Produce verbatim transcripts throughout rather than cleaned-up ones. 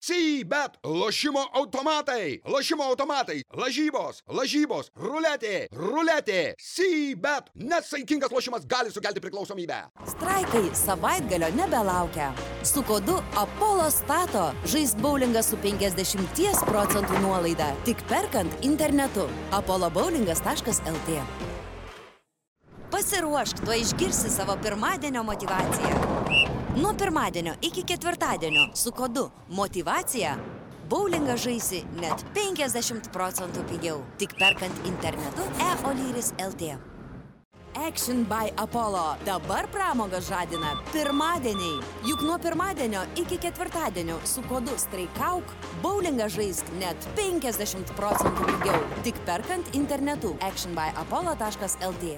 C-bet, lošimo automatai, lošimo automatai, lažybos, lažybos, ruletė, ruletė, C-bet, net saikingas lošimas gali sukelti priklausomybę. Straikai savaitgalio nebelaukia. Su kodu Apollo Stato žaisk boulingą su penkiasdešimt procentų nuolaida, tik perkant internetu apollo bowlingas taškas el tė. Pasiruošk, tuo išgirsi savo pirmadienio motivaciją. Nuo pirmadienio iki ketvirtadienio su kodu motivacija boulingą žaisi net penkiasdešimt procentų pigiau, tik perkant internetu e-olyris taškas el tė. Action by Apollo. Dabar pramogas žadina pirmadieniai. Juk nuo pirmadienio iki ketvirtadienio su kodu streikauk boulingą žaisk net penkiasdešimt procentų pigiau, tik perkant internetu action by apollo taškas el tė.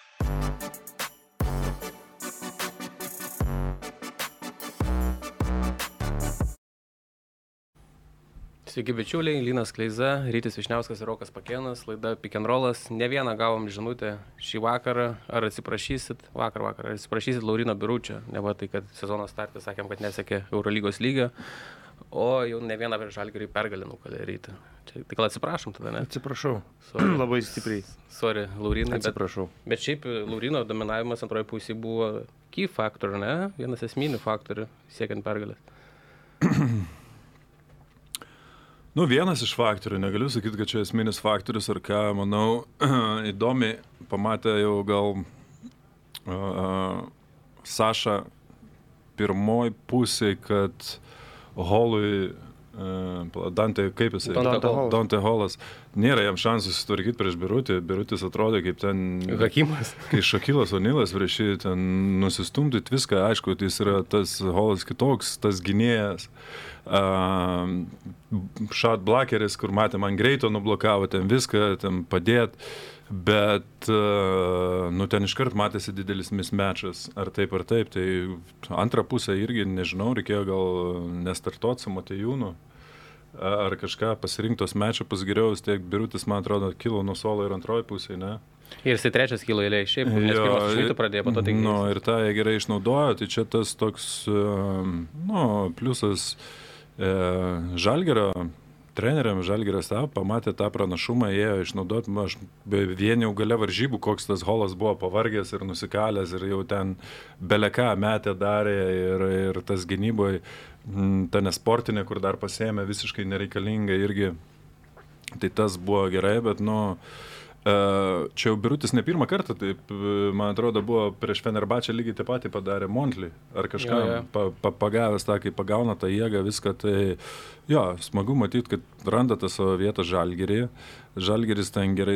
Sveiki bičiuliai, Linas Kleiza, Rytis Višniauskas ir Rokas Pakėnas, laida Pick and Rollas. Ne vieną gavom žinutę šį vakarą, ar atsiprašysit, vakar vakar, ar atsiprašysit Laurino Biručio, neva tai, kad sezono startą sakėm, kad nesekė Eurolygos lygio, o jau ne vieną prieš Žalgirį pergalę nukalė Rytį. Čia, tai gal atsiprašom tada, ne? Atsiprašau, Sorry. labai stipriai. Sorry, Laurinai, bet, Atsiprašau. bet šiaip Laurino dominavimas antroje pusėje buvo key factor, ne? Vienas esminių faktorių siekiant pergalės. Nu, vienas iš faktorių, negaliu sakyti, kad čia esminis faktorius ar ką, manau, įdomi, pamatė jau gal uh, Saša pirmoj pusėj, kad Holui, uh, Dante, kaip jisai? Dante Holas. Dante Holas. Nėra jam šansų susitvarkyti prieš Birutį. Birutis atrodė kaip ten... Hakimas. Kai Šakilas Onilas prieš jį ten nusistumdyt viską, aišku, jis yra tas Holas kitoks, tas gynėjas. Uh, shot blockeris, kur matėm ant greito nublokavo ten viską, ten padėt, bet uh, nu ten iškart matėsi didelis mismatchas, ar taip ar taip, tai antrą pusę irgi nežinau, reikėjo gal nestartuoti su Matejūnu, ar kažką pasirinktos matchupus geriau, vis tiek Birutis, man atrodo, kilo nuo suolo ir antroji pusė, ne? Ir jisai trečias kilo eilė, šiaip, nes pirmas švaitų pradėjo, po to tai... Nu, ir tą jie gerai išnaudojo, tai čia tas toks, uh, nu, pliusas e, Žalgirio treneriam, Žalgirio stav, pamatė tą pranašumą, jie išnaudot, aš vien jau gale varžybų, koks tas Holas buvo pavargęs ir nusikalęs ir jau ten beleką metė darė ir, ir tas gynyboje, ta nesportinė, kur dar pasėmė visiškai nereikalinga irgi, tai tas buvo gerai, bet nu, čia jau Birutis ne pirmą kartą, taip, man atrodo, buvo prieš Fenerbahčę lygiai taip patį padarė Montli, ar kažką jo, jo. Pa, pa, pagavęs tą, kai pagauna tą jėgą, viską, tai jo, smagu matyti, kad randa tą savo vietą Žalgirį. Žalgiris ten gerai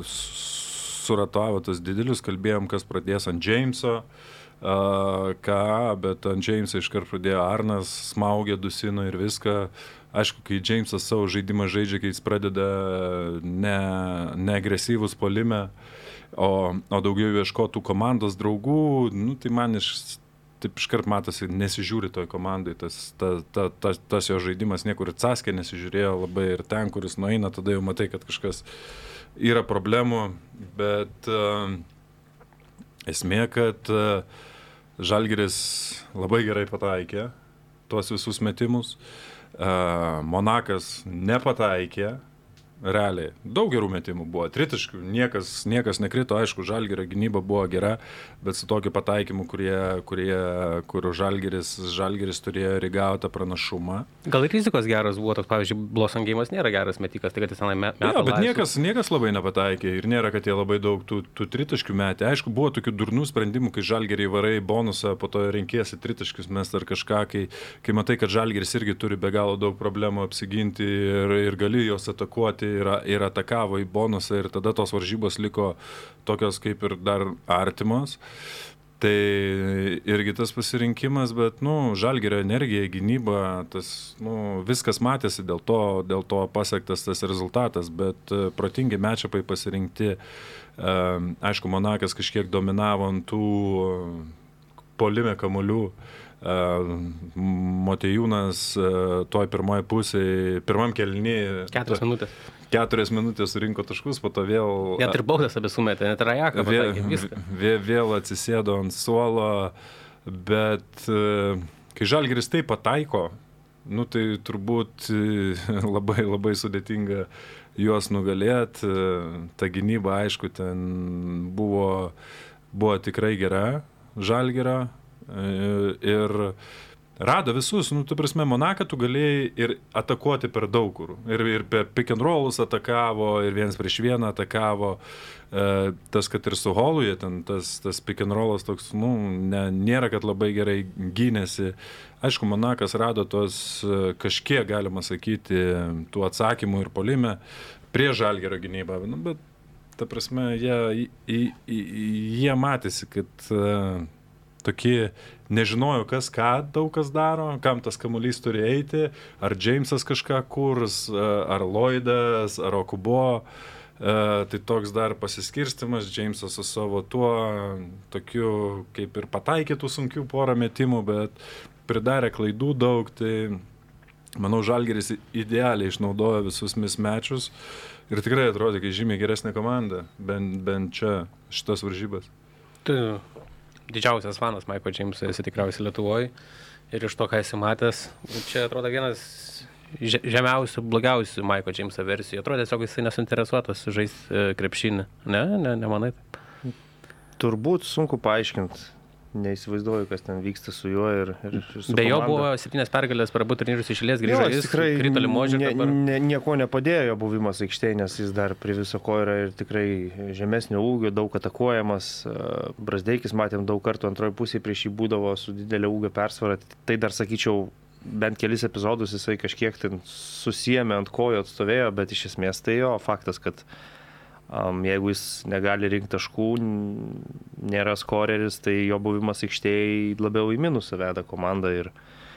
suratavo tas didelius, kalbėjom, kas pradės ant Jameso, uh, ką, bet ant Jameso iškart pradėjo Arnas, smaugė, dusino ir viską. Aišku, kai Jamesas savo žaidimą žaidžia, kai jis pradeda ne, ne agresyvus puolime, o, o daugiau ieškotų komandos draugų, nu, tai man iš, taip iškart matosi, nesižiūri toj komandai, tas, ta, ta, ta, tas jo žaidimas niekur ir Caskė nesižiūrėjo labai ir ten, kuris nueina, tada jau matai, kad kažkas yra problemų, bet uh, esmė, kad uh, Žalgiris labai gerai pataikė tuos visus metimus. Uh, Monakas nepataikė, realiai, daug gerų metimų buvo, tritaškių, niekas, niekas nekrito, aišku, Žalgirio gynyba buvo gera, bet su tokiu pataikymu, kurie, kurie, kur Žalgiris, Žalgiris turėjo rigautą pranašumą. Gal ir rizikos geras buvo, toks, pavyzdžiui, Blossom Game'as nėra geras metikas, tai kad jis tenai metą laisvų. Bet laisvų. niekas, niekas labai nepataikė ir nėra, kad jie labai daug tų, tų tritaškių metė. Aišku, buvo tokių durnų sprendimų, kai Žalgiriai varai bonusą, po to renkėsi tritaškius mest ar kažką, kai, kai matai, kad Žalgiris irgi turi be galo daug problemų apsiginti ir, ir gali jos atakuoti. Ir, ir atakavo į bonusą ir tada tos varžybos liko tokios kaip ir dar artimos. Tai irgi tas pasirinkimas, bet, nu, Žalgirio energija, gynyba, tas, nu, viskas matėsi, dėl to, dėl to pasiektas tas rezultatas, bet uh, protingi matchupai pasirinkti. Uh, aišku, Monakas kažkiek dominavo ant tų uh, puolime kamuolių. Uh, Motejūnas uh, toj pirmoje pusėje, pirmam kėlinyje Keturias minutės. Keturias minutės surinko taškus, po to vėl... Net ir baudas abie sumetė, net ir Rajaką pataikė, viską. Vėl, vėl atsisėdo ant suolo, bet uh, kai Žalgiris taip pataiko, nu tai turbūt labai labai sudėtinga juos nugalėti. Ta gynyba, aišku, ten buvo, buvo tikrai gera Žalgirio ir rado visus, nu, tu prasme, Monaką tu galėjai ir atakuoti per daug kur. Ir, ir per pick and rollus atakavo, ir vienas prieš vieną atakavo. E, tas, kad ir su Holuje, ten tas, tas pick and rollas toks, nu, ne, nėra, kad labai gerai gynėsi. Aišku, Monakas rado tos kažkiek, galima sakyti, tų atsakymų ir polime prie Žalgirio gynybą. Nu, bet, ta prasme, jie, jie matėsi, kad uh, tokie nežinojo, kas ką daug kas daro, kam tas kamuolys turi eiti, ar Jamesas kažką kurs, ar Lloydas, ar Okubo. Uh, tai toks dar pasiskirstimas, Jamesas su savo tuo tokiu kaip ir pataikytų sunkių porą metimų, bet pridarė klaidų daug, tai manau Žalgiris idealiai išnaudojo visus mismatchus ir tikrai atrodė, kai žymiai geresnė komanda, bent, bent čia šitas varžybas. Tu didžiausias fanas Maiko James'o esi tikriausiai Lietuvoje ir iš to, ką esi matęs, čia atrodo vienas žemiausių, blogiausių Maiko James'o versijų. Atrodo tiesiog jisai nesuinteresuotas žaisti krepšinį. Ne, ne, nemanai taip? Turbūt sunku paaiškinti. Neįsivaizduoju, kas ten vyksta su juo ir, ir, ir su Be jo komanda. Buvo septynias pergalės per abu turnyrus išėlės, grįžo jis, krito Limožė. Ne, dabar... ne, nieko nepadėjo jo buvimas aikštėje, nes jis dar prie viso ko yra ir tikrai žemesnio ūgio, daug atakuojamas. Brazdeikis matėm daug kartų antroje pusėje prieš jį būdavo su didelio ūgio persvara. Tai dar sakyčiau, bent kelis epizodus jisai kažkiek ten susijėmė ant kojo atstovėjo, bet iš esmės tai jo faktas, kad Um, jeigu jis negali rinkti taškų, nėra skoreris, tai jo buvimas aikštėje labiau į minusą veda komandą ir,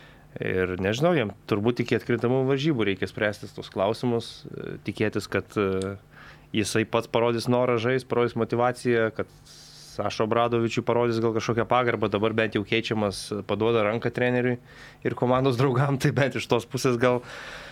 ir nežinau, jam turbūt iki atkrintamų varžybų reikia spręstis tos klausimus, tikėtis, kad uh, jisai pats parodys norą žaisti, parodys motivaciją, kad Sašo Obradovičiui parodys gal kažkokią pagarbą, dabar bent jau keičiamas, paduoda ranką treneriui ir komandos draugam, tai bent iš tos pusės gal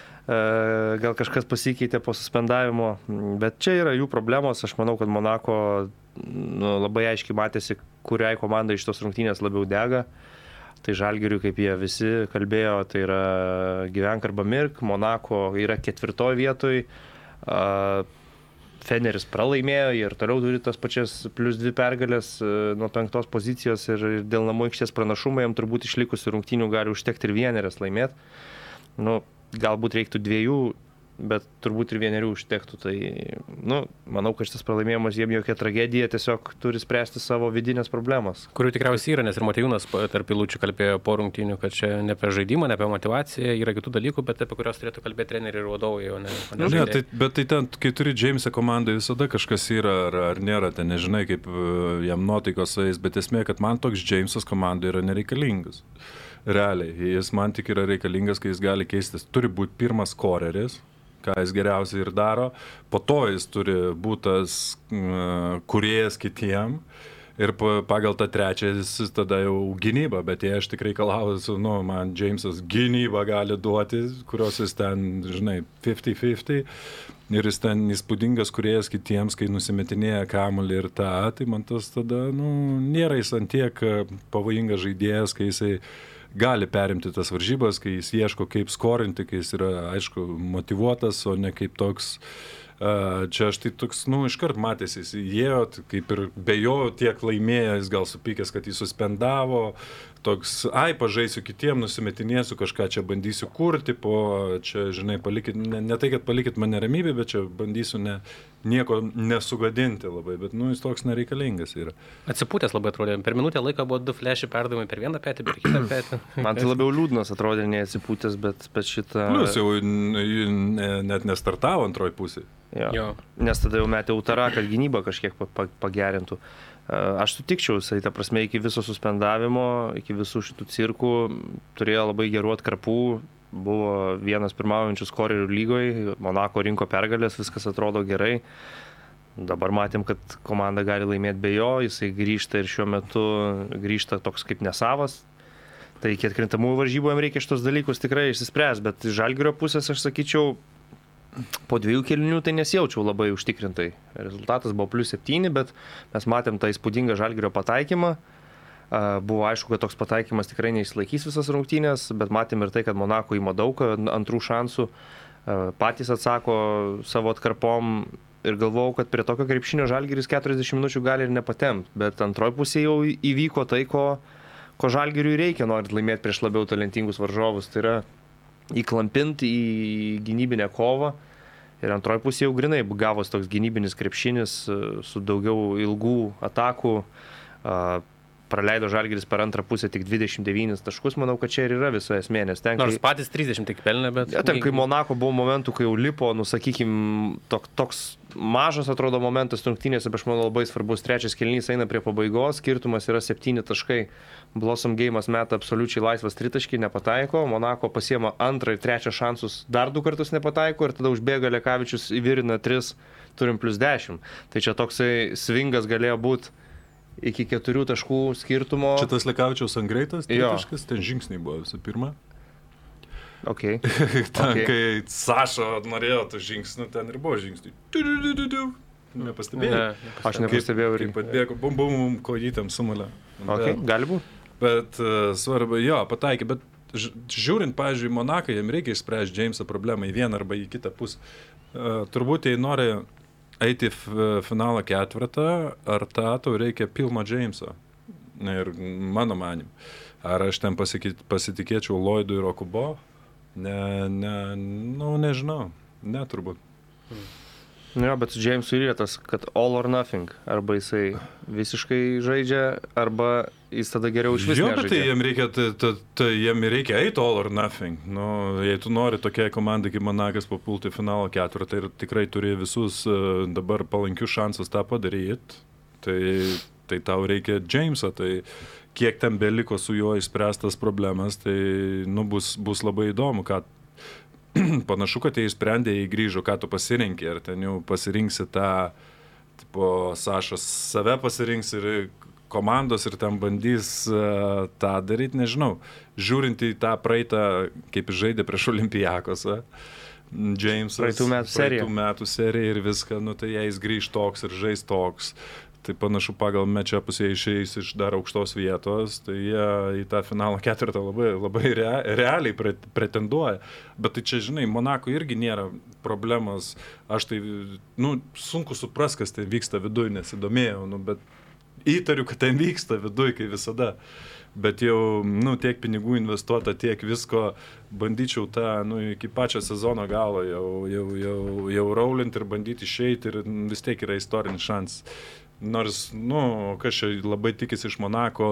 gal kažkas pasikeitė po suspendavimo, bet čia yra jų problemos. Aš manau, kad Monako nu, labai aiškiai matėsi, kuriai komandai iš tos rungtynės labiau dega. Tai Žalgiriui, kaip jie visi kalbėjo, tai yra gyvenk arba mirk. Monako yra ketvirtoje vietoje. Feneris pralaimėjo ir toliau turi tas pačias plus dvi pergalės nuo penktos pozicijos ir dėl namų aikštės pranašumą jam turbūt išlikusių rungtynių gali užtekti ir vienerias laimėti. Nu, galbūt reiktų dviejų, bet turbūt ir vienerių užtektų. Tai, nu, manau, kad šitas pralaimėjimas jiem jokia tragedija, tiesiog turi spręsti savo vidinės problemas. Kurių tikriausiai yra, nes ir Motiejūnas tarp eilučių kalbėjo po rungtynių, kad čia ne apie žaidimą, ne apie motivaciją, yra kitų dalykų, bet apie kurios turėtų kalbėti treneriai ir vadovai, o ne, o ne, ne tai, bet tai ten, kai turi Jamesą komandai, visada kažkas yra ar, ar nėra, ten nežinai, kaip jam nuotaikos eis, bet esmė, kad man toks Jamesas komandai yra nereikalingas. Realiai, jis man tik yra reikalingas, kai jis gali keistis. Turi būti pirmas skoreris, ką jis geriausiai ir daro, po to jis turi būti tas uh, kūrėjas kitiem ir pagal tą trečią jis tada jau gynyba, bet jei aš tikrai kalausiu, nu, man Jamesas gynybą gali duoti, kurios jis ten, žinai, fifty fifty ir jis ten įspūdingas kūrėjas kitiems, kai nusimetinėja kamuolį ir tą, tai man tas tada, nu, nėra jis antiek pavojingas žaidėjas, kai jisai gali perimti tas varžybas, kai jis ieško kaip skorinti, kai jis yra, aišku, motyvuotas, o ne kaip toks, uh, čia aš tai toks, nu, iškart matėsi, jis įėjo, kaip ir be jo tiek laimėjo, jis gal supykęs, kad jį suspendavo, toks, ai, pažaisiu kitiem, nusimetinėsiu kažką, čia bandysiu kurti, po, čia, žinai, palikit, ne, ne tai, kad palikit mane ramybę, bet čia bandysiu ne, nieko nesugadinti labai, bet, nu, jis toks nereikalingas yra. Atsipūtęs labai atrodė, per minutę laiko buvo du flešiai perdavimai per vieną petį, per kitą petį. Man tai labiau liūdnas atrodė, ne atsipūtęs, bet, bet šitą... Plius jau ne, net nestartavo antroji pusė. Jo. Jo. Nes tada jau metė Utarą, kad gynyba kažkiek pagerintų. Aš sutikčiau, jisai, ta prasme, iki viso suspendavimo, iki visų šitų cirkų turėjo labai gerų atkarpų, buvo vienas pirmaujančių skorerių lygoje, Monako rinko pergalės, viskas atrodo gerai. Dabar matėm, kad komanda gali laimėti be jo, jisai grįžta ir šiuo metu grįžta toks kaip nesavas. Tai iki atkrintamųjų varžybų jam reikia šitos dalykus tikrai išsispręs, bet iš Žalgirio pusės aš sakyčiau, po dviejų kėlinių tai nesijaučiau labai užtikrintai. Rezultatas buvo plus septyni, bet mes matėm tą įspūdingą Žalgirio pataikymą. Buvo aišku, kad toks pataikymas tikrai neišlaikys visas rungtynės, bet matėm ir tai, kad Monako ima daug antrų šansų, patys atsako savo atkarpom ir galvojau, kad prie tokio krepšinio Žalgiris keturiasdešimt minučių gali ir nepatempt, bet antroji pusė jau įvyko tai, ko, ko Žalgiriui reikia, norint laimėti prieš labiau talentingus varžovus, tai yra įklampinti į gynybinę kovą. Ir antroji pusė jau grinai gavos toks gynybinis krepšinis su daugiau ilgų atakų. Praleido Žalgiris per antrą pusę tik dvidešimt devynis taškus, manau, kad čia ir yra viso esmė. Nes ten, Nors kai... patys trisdešimt tik pelnė, bet... Ja, ten, kai Monako buvo momentų, kai jau lipo, nu, sakykim, tok, toks mažas atrodo momentas rungtynėse, bet aš manau labai svarbus. Trečias kėlinys eina prie pabaigos, skirtumas yra septyni taškai. Blossom Game'as meta absoliučiai laisvas tritaškį, nepataiko. Monako pasiema antrą ir trečią šansus, dar du kartus nepataiko ir tada užbėga Lekavičius įvirina tris, turim plus dešimt. Tai čia toksai svingas galėjo būti iki keturių taškų skirtumo. Čia tas Lekavičiaus ant greitas, tritaškas, ten žingsniai buvo visų pirma. Okay. ten, okay. Kai Sašo norėjo tų žingsnių, ten ir buvo žingsniai. Nepastebėjau. Ne, aš nepastebėjau. Kaip, kaip atbėgo, bum, bum, bum, kojytėm sumalė. Okay, gali būt. Bet uh, svarbu, jo, pataikė, bet žiūrint, pavyzdžiui, Monaką, jam reikia išspręsti James'o problemą į vieną arba į kitą pusę. Uh, turbūt, jei nori eiti į finalą ketvirtą, ar tą tau reikia pilno James'o. Ir mano manim. Ar aš ten pasitikėčiau Lloydų ir Okubo? Ne, ne, nu, nežinau. Ne, turbūt. Ne, bet su James'u yra tas, kad all or nothing. Arba jisai visiškai žaidžia, arba jis tada geriau iš vis nežaidžia. Jo, bet tai jam reikia, tai, tai, tai jam reikia eiti all or nothing. Nu, jei tu nori tokiai komandai kaip Monakas papulti finalo ketvirtą ir tikrai turi visus uh, dabar palankius šansus tą padaryti, tai, tai tau reikia James'o. Tai kiek ten beliko su juo išspręstas problemas, tai nu, bus, bus labai įdomu, ką panašu, kad jie įsprendė, jie grįžo, ką tu pasirinkai, ar ten jau pasirinksi tą, tipo, Sašas save pasirinks ir komandos ir ten bandys uh, tą daryti, nežinau. Žiūrint į tą praeitą, kaip žaidė prieš Olimpijakosą, James'as, praeitų metų serija. Praeitų metų serija ir viską, nu tai jei jis grįž toks ir žais toks. Tai panašu pagal mečą pusėje išeis iš dar aukštos vietos, tai jie į tą finalą ketvirtą labai, labai rea, realiai pre, pretenduoja. Bet tai čia, žinai, Monako irgi nėra problemos. Aš tai, nu, sunku supras, kas ten vyksta viduj, nesidomėjau, nu, bet įtariu, kad ten vyksta viduj, kai visada. Bet jau, nu, tiek pinigų investuota, tiek visko, bandyčiau tą, nu, iki pačio sezono galo jau, jau, jau, jau raulint ir bandyti išeiti ir vis tiek yra istorinis šansas. Nors, nu, kas čia labai tikisi iš Monako,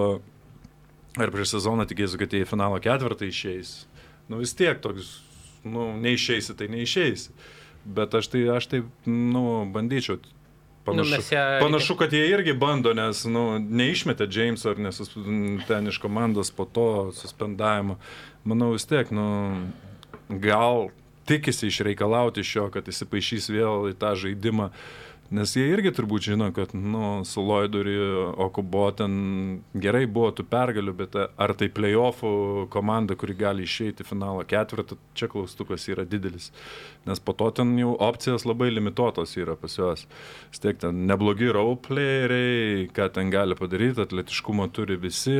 ar prieš sezoną tikėsiu, kad jie į finalo ketvirtą išeis. Nu, vis tiek toks, nu, neišeisi, tai neišeisi. Bet aš tai, aš tai, nu, bandyčiau. Panašu, nu, ją... panašu, kad jie irgi bando, nes, nu, neišmetė James'o ar nesus, ten iš komandos po to suspendavimo. Manau, vis tiek, nu, gal tikisi išreikalauti iš jo, kad įsipaišys vėl į tą žaidimą. Nes jie irgi turbūt žino, kad, nu, su Lloydu ir Okubo ten gerai buvo tų pergalių, bet ar tai play-offų komanda, kuri gali išeiti finalo ketvirtą, čia klaustukas yra didelis. Nes po to ten jau opcijos labai limituotos yra pas juos. Stiek ten neblogi role playeriai, ką ten gali padaryti, atletiškumo turi visi,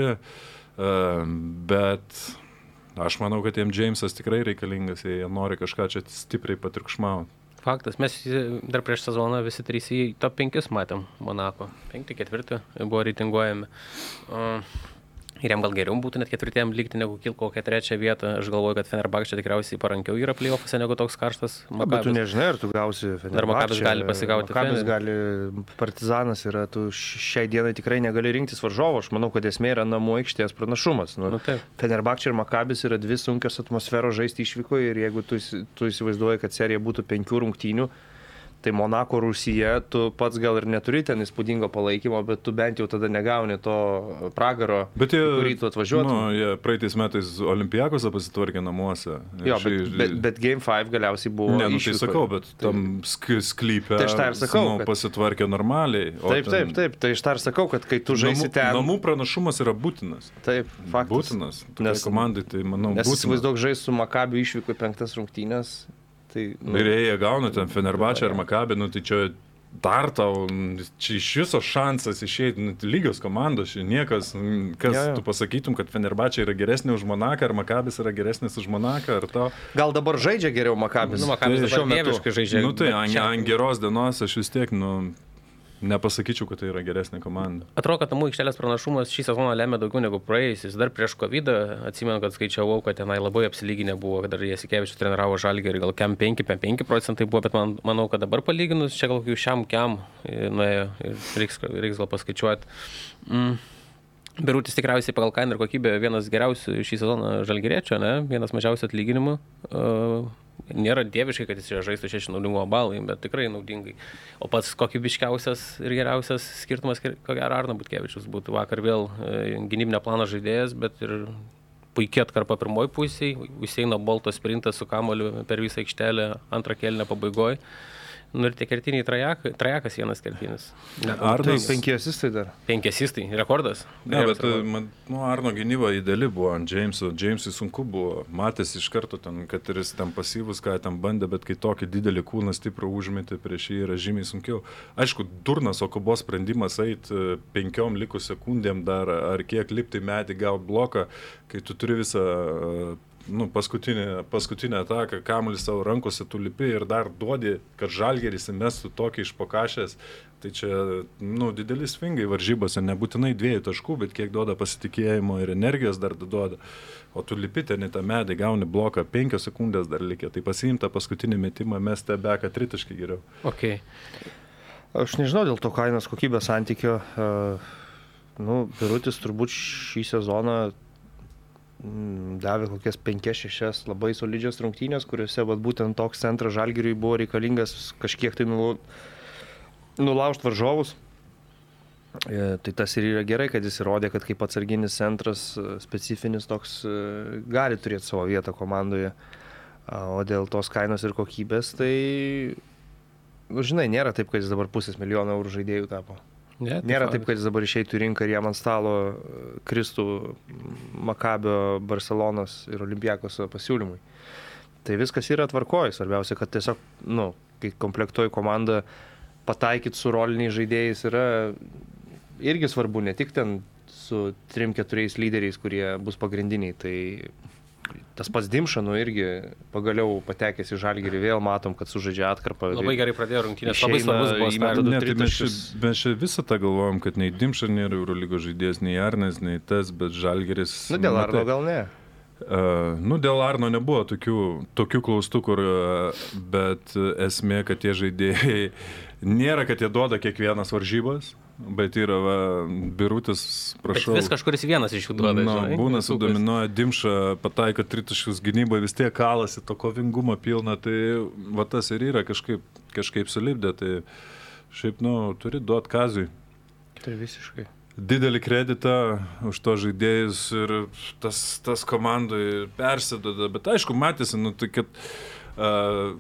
bet aš manau, kad jiems James'as tikrai reikalingas, jie nori kažką čia stipriai patriukšmauti. Faktas, mes dar prieš sezoną visi trys į top penkis matėm Monako. Penkti, ketvirti buvo reitinguojami. Uh, ir jam gal geriau būtų net ketvirtiem likti, negu kil kokią trečią vietą. Aš galvoju, kad Fenerbahčė tikriausiai parankiau yra play-offuose, negu toks karštas Makabis. Bet tu nežinai, ar tu gausi Fenerbahčę. Dar Makabis gali pasigauti. Makabis gali, Partizanas yra, tu šiai dienai tikrai negali rinktis varžovo. Aš manau, kad esmė yra namų aikštės pranašumas. Nu, nu, Fenerbahčė ir Makabis yra dvi sunkios atmosferos žaisti išvykoje ir jeigu tu, tu įsivaizduoji, kad serija būtų penkių rungtynių, tai Monako Rusija, tu pats gal ir neturi ten įspūdingo palaikymo, bet tu bent jau tada negauni to pragaro, bet jie, kurį tu atvažiuotum. Nu, jie praeitais metais Olimpijakose pasitvarkė namuose. Jo, bet, ši... bet, bet Game penki galiausiai buvo ne, nu, išvyko. Tai sakau, bet tam sk- sklype tai aš tą ir sakau, nu, kad... pasitvarkė normaliai. Taip, taip, taip, tai aš tą ir sakau, kad kai tu žaisi ten... Namų pranašumas yra būtinas. Taip, faktas. Būtinas. Nes komandai, tai manau, nes būtinas. Nes įsivaizduok žais su Makabiu išvyko penktas rungtynės. Tai, nu, ir jie gauna ten Fenerbahčę ar Makabį, nu, tai čia dar tau, čia iš viso šansas išeiti, nu, lygios komandos, čia niekas, kas ja, ja. Tu pasakytum, kad Fenerbahčė yra geresnė už Monaką, ar Makabis yra geresnis už Monaką, ar tau. Gal dabar žaidžia geriau Makabis? Nu, Makabis tai, šiuo metu žaidžia. Nu tai, ant čia... geros dienos aš vis tiek, nu, nepasakyčiau, kad tai yra geresnė komanda. Atrodo, kad namų aikštelės pranašumas šį sezoną lemia daugiau negu praėjusis. Dar prieš kovidą atsimenu, kad skaičiavau, kad tenai labai apsilyginę buvo, kad dar Jasikevičius treniravo Žalgirį, gal kem penki procentai buvo, bet man, manau, kad dabar palyginus, čia gal kokių šiam kem nuėjo ir reiks, reiks gal paskaičiuoti. Mm. Birutis tikriausiai pagal kainą ir kokybę vienas geriausių šį sezoną žalgiriečio, ne? Vienas mažiausių atlyginimų. Uh, Nėra dieviškai, kad jis čia žaistų šeši naudingumo balai, bet tikrai naudingai. O pats kokybiškiausias ir geriausias skirtumas, ko gero, Arno Butkevičius būtų vakar vėl e, gynybinio plano žaidėjas, bet ir puikiai atkarpa pirmoj pusėj, Useino Bolto sprintas su kamoliu per visą aikštelę antrą kėlinio pabaigoje. Nu ir tie kertiniai trajakai, trajakas vienas kertinis. Arnas tai penki asistai dar. Penki asistai, rekordas. Ne, bet man, nu, Arno gynyba ideali buvo ant Jameso. Jamesui sunku buvo. Matėsi iš karto, ten, kad ir jis ten pasyvus, ką ten bandė, bet kai tokį didelį kūną stiprų užmetė prieš jį yra žymiai sunkiau. Aišku, durnas Okubos sprendimas eit penkiom likus sekundėm dar, ar kiek lipti medį gauti bloką, kai tu turi visą... Nu, paskutinę, paskutinę ataką, kamuolį savo rankose tu lipi ir dar duodi, kad Žalgiris įmestų tokį iš pokašės. Tai čia, nu, didelis svingai varžybose, nebūtinai dviejų taškų, bet kiek duoda pasitikėjimo ir energijos dar duoda. O tu lipi ten į tą medį, gauni bloką, penkios sekundės dar likė. Tai pasiimta paskutinį metimą, mes tebeką tritaškį geriau. Okay. Aš nežinau dėl to kainos kokybės santykio. Uh, nu, Birutis turbūt šį sezoną davė kokias penkias šešias labai solidžias rungtynės, kuriuose vat, būtent toks centras Žalgiriui buvo reikalingas kažkiek tai nulu, nulaužt varžovus. E, tai tas ir yra gerai, kad jis įrodė, kad kaip atsarginis centras specifinis toks gali turėti savo vietą komandoje. O dėl tos kainos ir kokybės, tai, nu, žinai, nėra taip, kad jis dabar pusės milijono eurų žaidėjų tapo. Ne, tai Nėra taip, kad jis dabar išeitų į rinką ir jam ant stalo kristų Makabio, Barcelonos ir Olimpiakos pasiūlymui. Tai viskas yra tvarkoj. Svarbiausia, kad tiesiog, nu, kai komplektuoji komandą pataikyti su roliniais žaidėjais yra irgi svarbu, ne tik ten su trim keturiais lyderiais, kurie bus pagrindiniai. Tai tas pats Dimša, nu, irgi pagaliau patekęs į Žalgirį, vėl matom, kad sužaidžia atkarpą. Labai gerai pradėjo rungtynės, labai svarbus buvo startas. Ne, tai mes, mes čia visą tą galvojom, kad nei Dimša nėra Eurolygos žaidėjas, nei Arnas, nei tas, bet Žalgiris... Nu, dėl Arno gal ne. Uh, nu, dėl Arno nebuvo tokių, tokių klaustukų, uh, bet esmė, kad tie žaidėjai nėra, kad jie duoda kiekvienas varžybas. Bet yra va, Birutis, prašau. Bet vis kažkuris vienas iš jų duoda. No, būna sudominuoja Dimša, pataiko tritaškius gynybai, vis tiek kalasi, to kovingumo pilna, tai va tas ir yra kažkaip, kažkaip sulipdė, tai šiaip, nu, turi duoti Kaziui. Tai visiškai. Didelį kreditą už to žaidėjus ir tas, tas komandai persidoda, bet aišku, matėsi, nu, tai kad... Uh,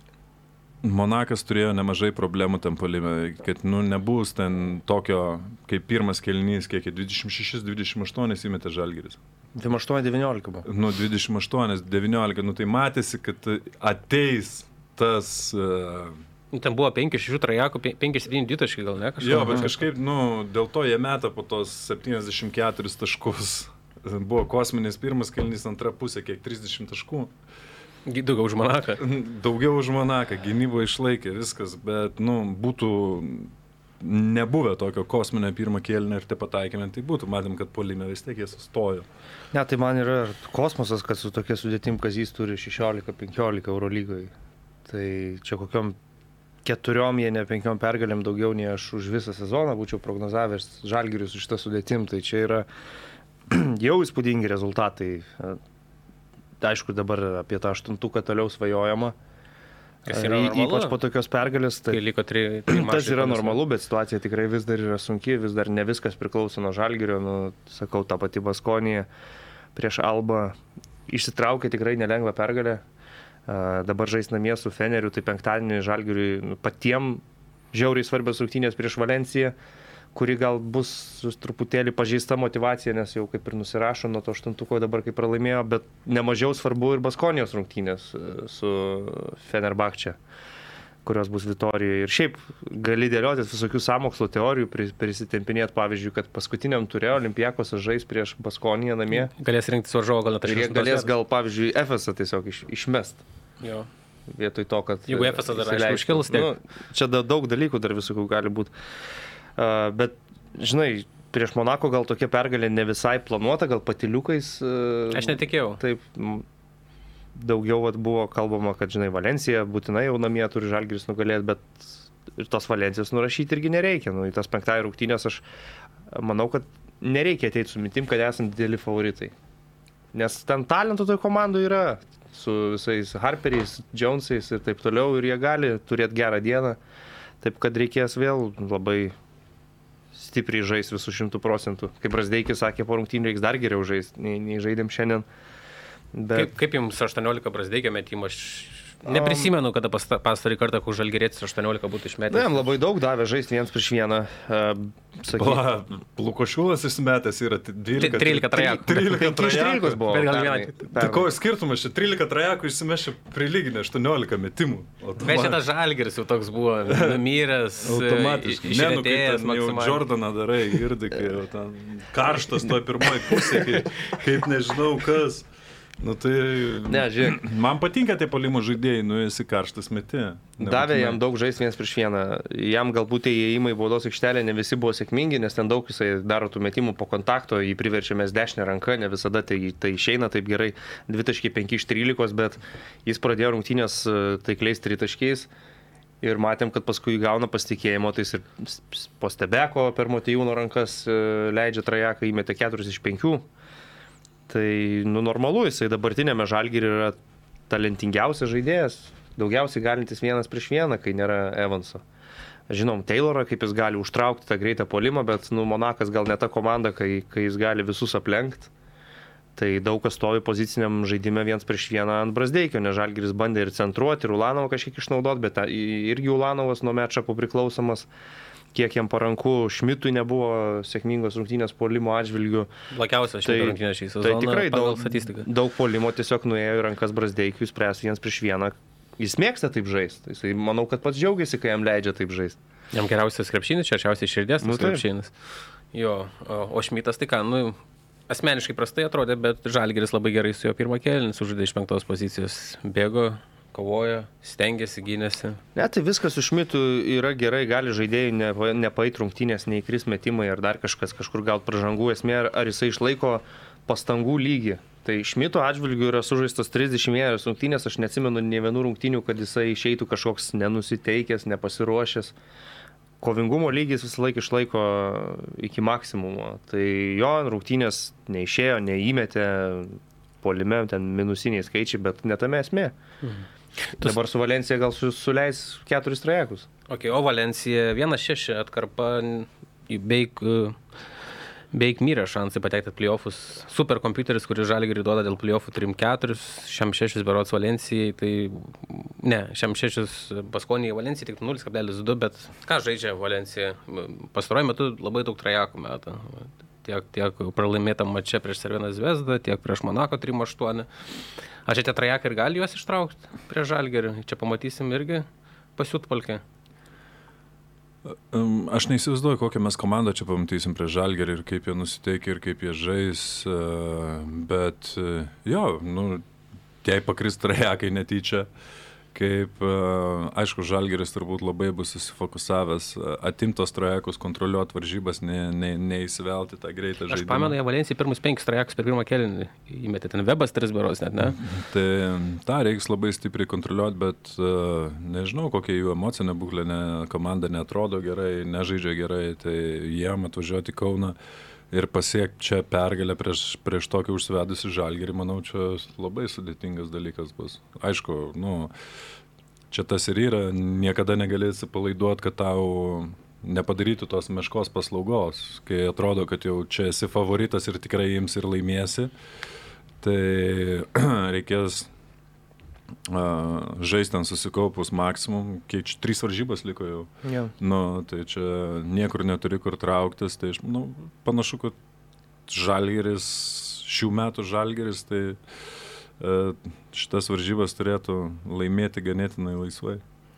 Monakas turėjo nemažai problemų tam puolime, kad nu, nebus ten tokio, kaip pirmas kėlinys, kiek dvidešimt šeši dvidešimt aštuoni įmetė Žalgiris. dvidešimt aštuoni devyniolika buvo. Nu, dvidešimt aštuoni devyniolika, nu tai matėsi, kad ateis tas... Uh... Nu, ten buvo penki šeši trajakų, penki septyni dvitaškai gal ne kažkaip. Jo, bet kažkaip, nu, dėl to jie meta po tos septyniasdešimt keturis taškus. Buvo kosminis pirmas kėlinys, antra pusė, kiek trisdešimt taškų. Daugiau už Monaką. Daugiau už Monaką, gynybo išlaikė viskas, bet, nu, būtų nebuvę tokio kosminio pirmą kėlinio ir te pataikėme, tai būtų, matėm, kad puolime vis tiek jie sustojo. Ne, tai man yra kosmosas, kad su tokia sudėtim Kazys turi šešiolika penkiolika Eurolygoje. Tai čia kokiom keturiom, jie ne penkiom pergalėm daugiau nei aš už visą sezoną būčiau prognozavęs Žalgiriui su šitą sudėtim, tai čia yra jau įspūdingi rezultatai. Aišku, dabar apie tą aštuntuką toliau svajojama. Kas yra normalu? Ypač po tokios pergalės. Tai, kai liko tri, tri tas yra normalu, bet situacija tikrai vis dar yra sunki, vis dar ne viskas priklauso nuo Žalgirio. Nu, sakau, ta pati Baskonija prieš Albą išsitraukė tikrai nelengvą pergalę. Uh, dabar žais namie su Feneriu, tai penktadienį Žalgiriui nu, patiem žiauriai svarbios rungtynės prieš Valenciją, kuri gal bus truputėlį pažeista motivacija, nes jau kaip ir nusirašo nuo to aštuntuko dabar kaip pralaimėjo, bet nemažiau svarbu ir Baskonijos rungtynės su Fenerbahče. kurios bus Vitorijoje. Ir šiaip gali dėliotis visokių sąmokslo teorijų, prisitempinėti, pavyzdžiui, kad paskutiniam turė Olimpiakos žais prieš Baskoniją namie. Galės rinktis varžovą gal net ir jie galės gal, pavyzdžiui, Efesą tiesiog iš, išmest. Jo. Vietoj to, kad... Jeigu Efesą dar aišku užkilus, tiek. Nu, čia da, daug dalykų dar visokių gali būti. Uh, bet, žinai, prieš Monako gal tokia pergalė ne visai planuota, gal patiliukais. Uh, Aš netikėjau. Taip, daugiau vat, buvo kalbama, kad, žinai, Valencija būtinai jau namie turi Žalgiris nugalėti, bet ir tos Valencijos nurašyti irgi nereikia. Nu, į tas penktąjį rungtynės aš manau, kad nereikia ateiti su mintim, kad esam dideli favoritai. Nes ten talentų toj komandų yra, su visais Harperiais, Jonesais ir taip toliau, ir jie gali turėti gerą dieną. Taip, kad reikės vėl labai stipriai žais visų šimtų procentų. Kaip Brazdeikis sakė, po rungtynių reiks dar geriau žais, nei, nei žaidėm šiandien. Bet... Kaip, kaip jums aštuoniolika Brazdeikio metimų? Aš neprisimenu, kada pastarį kartą, kur Žalgirietis aštuoniolika būtų išmetęs. Ne, labai daug davė žaisti vienas prieš vieną. Uh, Lukošiūlas išsimetęs yra dvylika. trylika trajakų. trylika trajakų buvo. Bet gal vieną. Tai ko skirtumas čia? trylika trajakų išsimešė prilyginę aštuoniolika metimų. Bet šitas Žalgiris jau toks buvo numyręs, automatiškai. Ne, nu, kaip ten jau Jordaną darai, girdi, kai jau ten karštas toj pirmoji pusė, kaip, kaip nežinau kas. Nu tai, ne, žiūrėk. Man patinka tie puolimo žaidėjai, nu esi karštas meti. Davė jam daug žaisti vienas prieš vieną. Jam galbūt tai įėjimai baudos aikštelė ne visi buvo sėkmingi, nes ten daug jisai daro tų metimų po kontakto, jį priverčiamės dešinę ranką, ne visada tai, tai išeina taip gerai, du taškai penki iš trylikos, bet jis pradėjo rungtynės taikliais tritaškiais ir matėm, kad paskui gauna pasitikėjimo, tai jis ir po Stebeko per Motiejūno rankas leidžia trajaką, įmetė keturis iš penkių. Tai, nu, normalu, jisai dabartinėme Žalgiry yra talentingiausias žaidėjas, daugiausiai galintis vienas prieš vieną, kai nėra Evanso. Žinom, Taylorą, kaip jis gali užtraukti tą greitą puolimą, bet, nu, Monakas gal ne ta komanda, kai, kai jis gali visus aplenkti. Tai daug kas stovi poziciniam žaidime vienas prieš vieną ant Brazdeikio, nes Žalgiris bandė ir centruoti, ir Ulanovą kažkiek išnaudoti, bet ta, irgi Ulanovas nuo matchupų priklausomas. Kiek jam paranku, Šmitui nebuvo sėkmingos rungtynės puolimo atžvilgių. Blakiausias Šmito rungtynės šį sezoną. Tai tikrai daug, statistiką. daug puolimo tiesiog nuėjo į rankas Brazdeikiui, spręs vienas prieš vieną. Jis mėgsta taip žaisti. Jis, manau, kad pats džiaugiasi, kai jam leidžia taip žaisti. Jam geriausias krepšinis, čia arčiausiai širdies nu, krepšinis. Jo, o, o Šmitas tai ką, nu, asmeniškai prastai atrodė, bet Žalgiris labai gerai su jo pirmą kėlinį, sužaidė iš penktos pozicijos, bėgo, kovojo, stengiasi, gynėsi. Ne, tai viskas su Šmitu yra gerai, gali žaidėjai nepa, nepait rungtynės, neįkris metimai ar dar kažkas, kažkur gauti pražangų esmė, ar, ar jisai išlaiko pastangų lygį. Tai Šmito atžvilgių yra sužaistos trisdešimt vienas rungtynės, aš neatsimenu nė vienų rungtynių, kad jisai išeitų kažkoks nenusiteikęs, nepasiruošęs. Kovingumo lygis visą laiką išlaiko iki maksimumo. Tai jo rungtynės neišėjo, neįmetė, puolime ten minusiniai skaičiai, bet ne tame esmė. Mhm. Dabar su Valencija gal su, suleis keturis trajekus. Okay, o Valencija vienas šeši atkarpa beveik, beveik myrė šansai patekti play-offus. Superkompiuteris, kuris Žalgiriui duoda dėl play-offų trim keturis, šiam šešis berods Valencijai, tai ne, šiam šešis Baskonijai Valencijai tik nulis kablelis du, bet ką žaidžia Valencija? Pastaruoju metu labai daug trajakų metą. Tiek, tiek pralaimėtam mače prieš Cervena Zvezdą, tiek prieš Monako trim aštuoni. Ar čia tie trajakai ir gali juos ištraukti prie Žalgirio? Čia pamatysim irgi pasiutpolkę. Aš neįsivaizduoju, kokią mes komandą čia pamatysim prie Žalgirio ir kaip jie nusiteikia ir kaip jie žais, bet jo, nu, jei pakris trajakai netyčia, kaip, aišku, Žalgiris turbūt labai bus susifokusavęs, atimtos trajekus, kontroliuoti varžybas, ne, ne, neįsivelti tą greitą žaidimą. Aš pamenu, jie Valencijai pirmus penkis trajekus per pirmą kėlinį įmetė, ten Webas tris beros net, ne? Tai tą reiks labai stipriai kontroliuoti, bet nežinau, kokia jų emocinė būklė, ne, komanda neatrodo gerai, nežaidžia gerai, tai jiem atvažiuoti į Kauną ir pasiekti čia pergalę prieš, prieš tokį užsivedusi Žalgirį, manau, čia labai sudėtingas dalykas bus. Aišku, nu, čia tas ir yra, niekada negali atsipalaiduoti, kad tau nepadarytų tos meškos paslaugos, kai atrodo, kad jau čia esi favoritas ir tikrai ims ir laimėsi, tai reikės uh, žaisti ant susikaupus maksimum, kiek trys varžybos liko jau. Yeah. Nu, tai čia niekur neturi kur trauktis, tai nu, panašu, kad Žalgiris, šių metų Žalgiris, tai uh, šitas varžybas turėtų laimėti ganėtinai laisvai.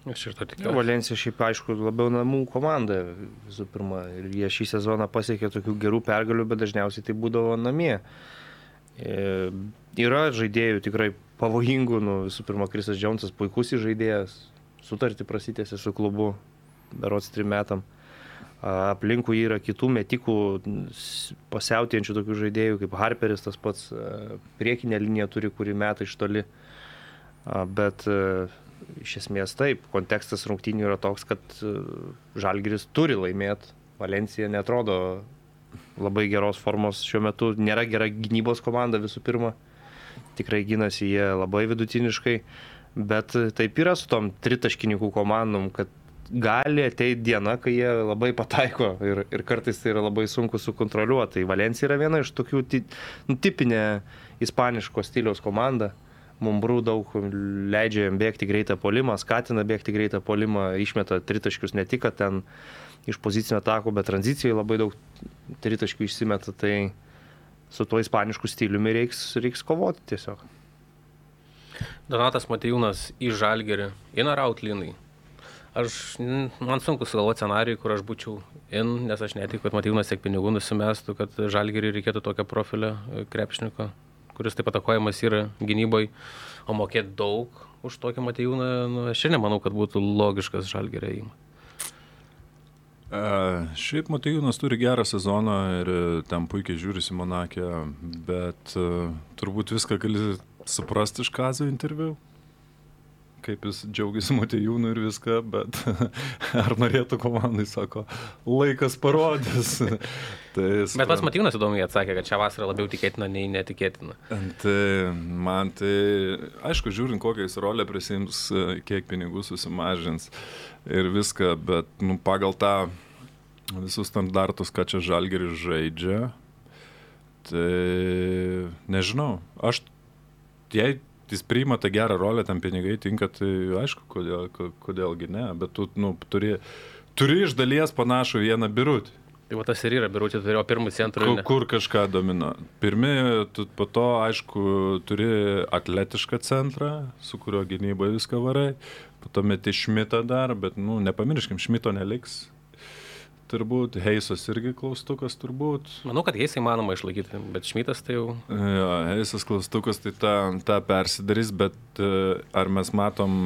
Aš ir to Ja, tikiuosi. Valencija šiaip aišku labiau namų komanda visų pirma. Ir jie šį sezoną pasiekė tokių gerų pergalių, bet dažniausiai tai būdavo namie. E, yra žaidėjų tikrai pavojingų, nu, visų pirma, Krisas Džonsas puikus žaidėjas, sutartį prasitėsi su klubu, berods trim metam. Aplinkui yra kitų metikų pasiautėjančių tokių žaidėjų, kaip Harperis, tas pats priekinė linija turi, kuri meta iš toli. Bet iš esmės taip, kontekstas rungtynių yra toks, kad Žalgiris turi laimėti. Valencija netrodo labai geros formos šiuo metu, nėra gera gynybos komanda visų pirma. Tikrai ginasi jie labai vidutiniškai, bet taip yra su tom tritaškininkų komandom, kad gali ateiti diena, kai jie labai pataiko ir, ir kartais tai yra labai sunku sukontroliuoti. Tai Valencija yra viena iš tokių nu, tipinė ispaniško stiliaus komanda. Mumbrų daug leidžia jam bėgti greitą polimą, skatina bėgti greitą polimą, išmeta tritaškius ne tik, kad ten iš pozicinio atako, bet tranzicijoje labai daug tritaškių išsimeta. Tai su tuo ispanišku stiliumi reiks, reiks kovoti tiesiog. Donatas Motiejūnas į Žalgirį. In ar out linai? Aš, man sunku sugalvoti scenarijų, kur aš būčiau in, nes aš netikiu, kad Motiejūnas tiek pinigų nusimestų, kad Žalgiriui reikėtų tokio profilio krepšininko, kuris taip atakuojamas yra gynybai, o mokėti daug už tokį Motiejūną, nu, aš ir nemanau, kad būtų logiškas Žalgirio įimas. Uh, šiaip Motiejūnas turi gerą sezoną ir ten puikiai žiūrisi Monake, bet uh, turbūt viską gali suprasti iš Kazio interviu, kaip jis džiaugiasi Motiejūnu ir viską, bet ar norėtų komandai, sako, laikas parodys. Tai bet pats Motiejūnas įdomiai atsakė, kad šią vasarą labiau tikėtina nei netikėtina. Tai man tai, aišku, žiūrint, kokią jis rolę prisims, kiek pinigų susimažins ir viską, bet nu, pagal tą visus standartus, ką čia Žalgiris žaidžia, tai nežinau, aš jei jis priima tą gerą rolę, tam pinigai tinka, tai aišku, kodėl, kodėlgi ne, bet tu nu, turi, turi iš dalies panašų vieną Birutį. Tai va tas ir yra, Birutė turėjo pirmų centrų. Kur, kur kažką domino. Pirmi, tu po to, aišku, turi atletišką centrą, su kurio gynyboje viską varai, po to meti Šmitą dar, bet nu, nepamirškim, Šmito neliks. Turbūt, Heisas irgi klaustukas turbūt. Manau, kad Heisą įmanoma išlaikyti, bet Šmitas tai jau... Jo, Heisas klaustukas tai tą, tą persidarys, bet ar mes matom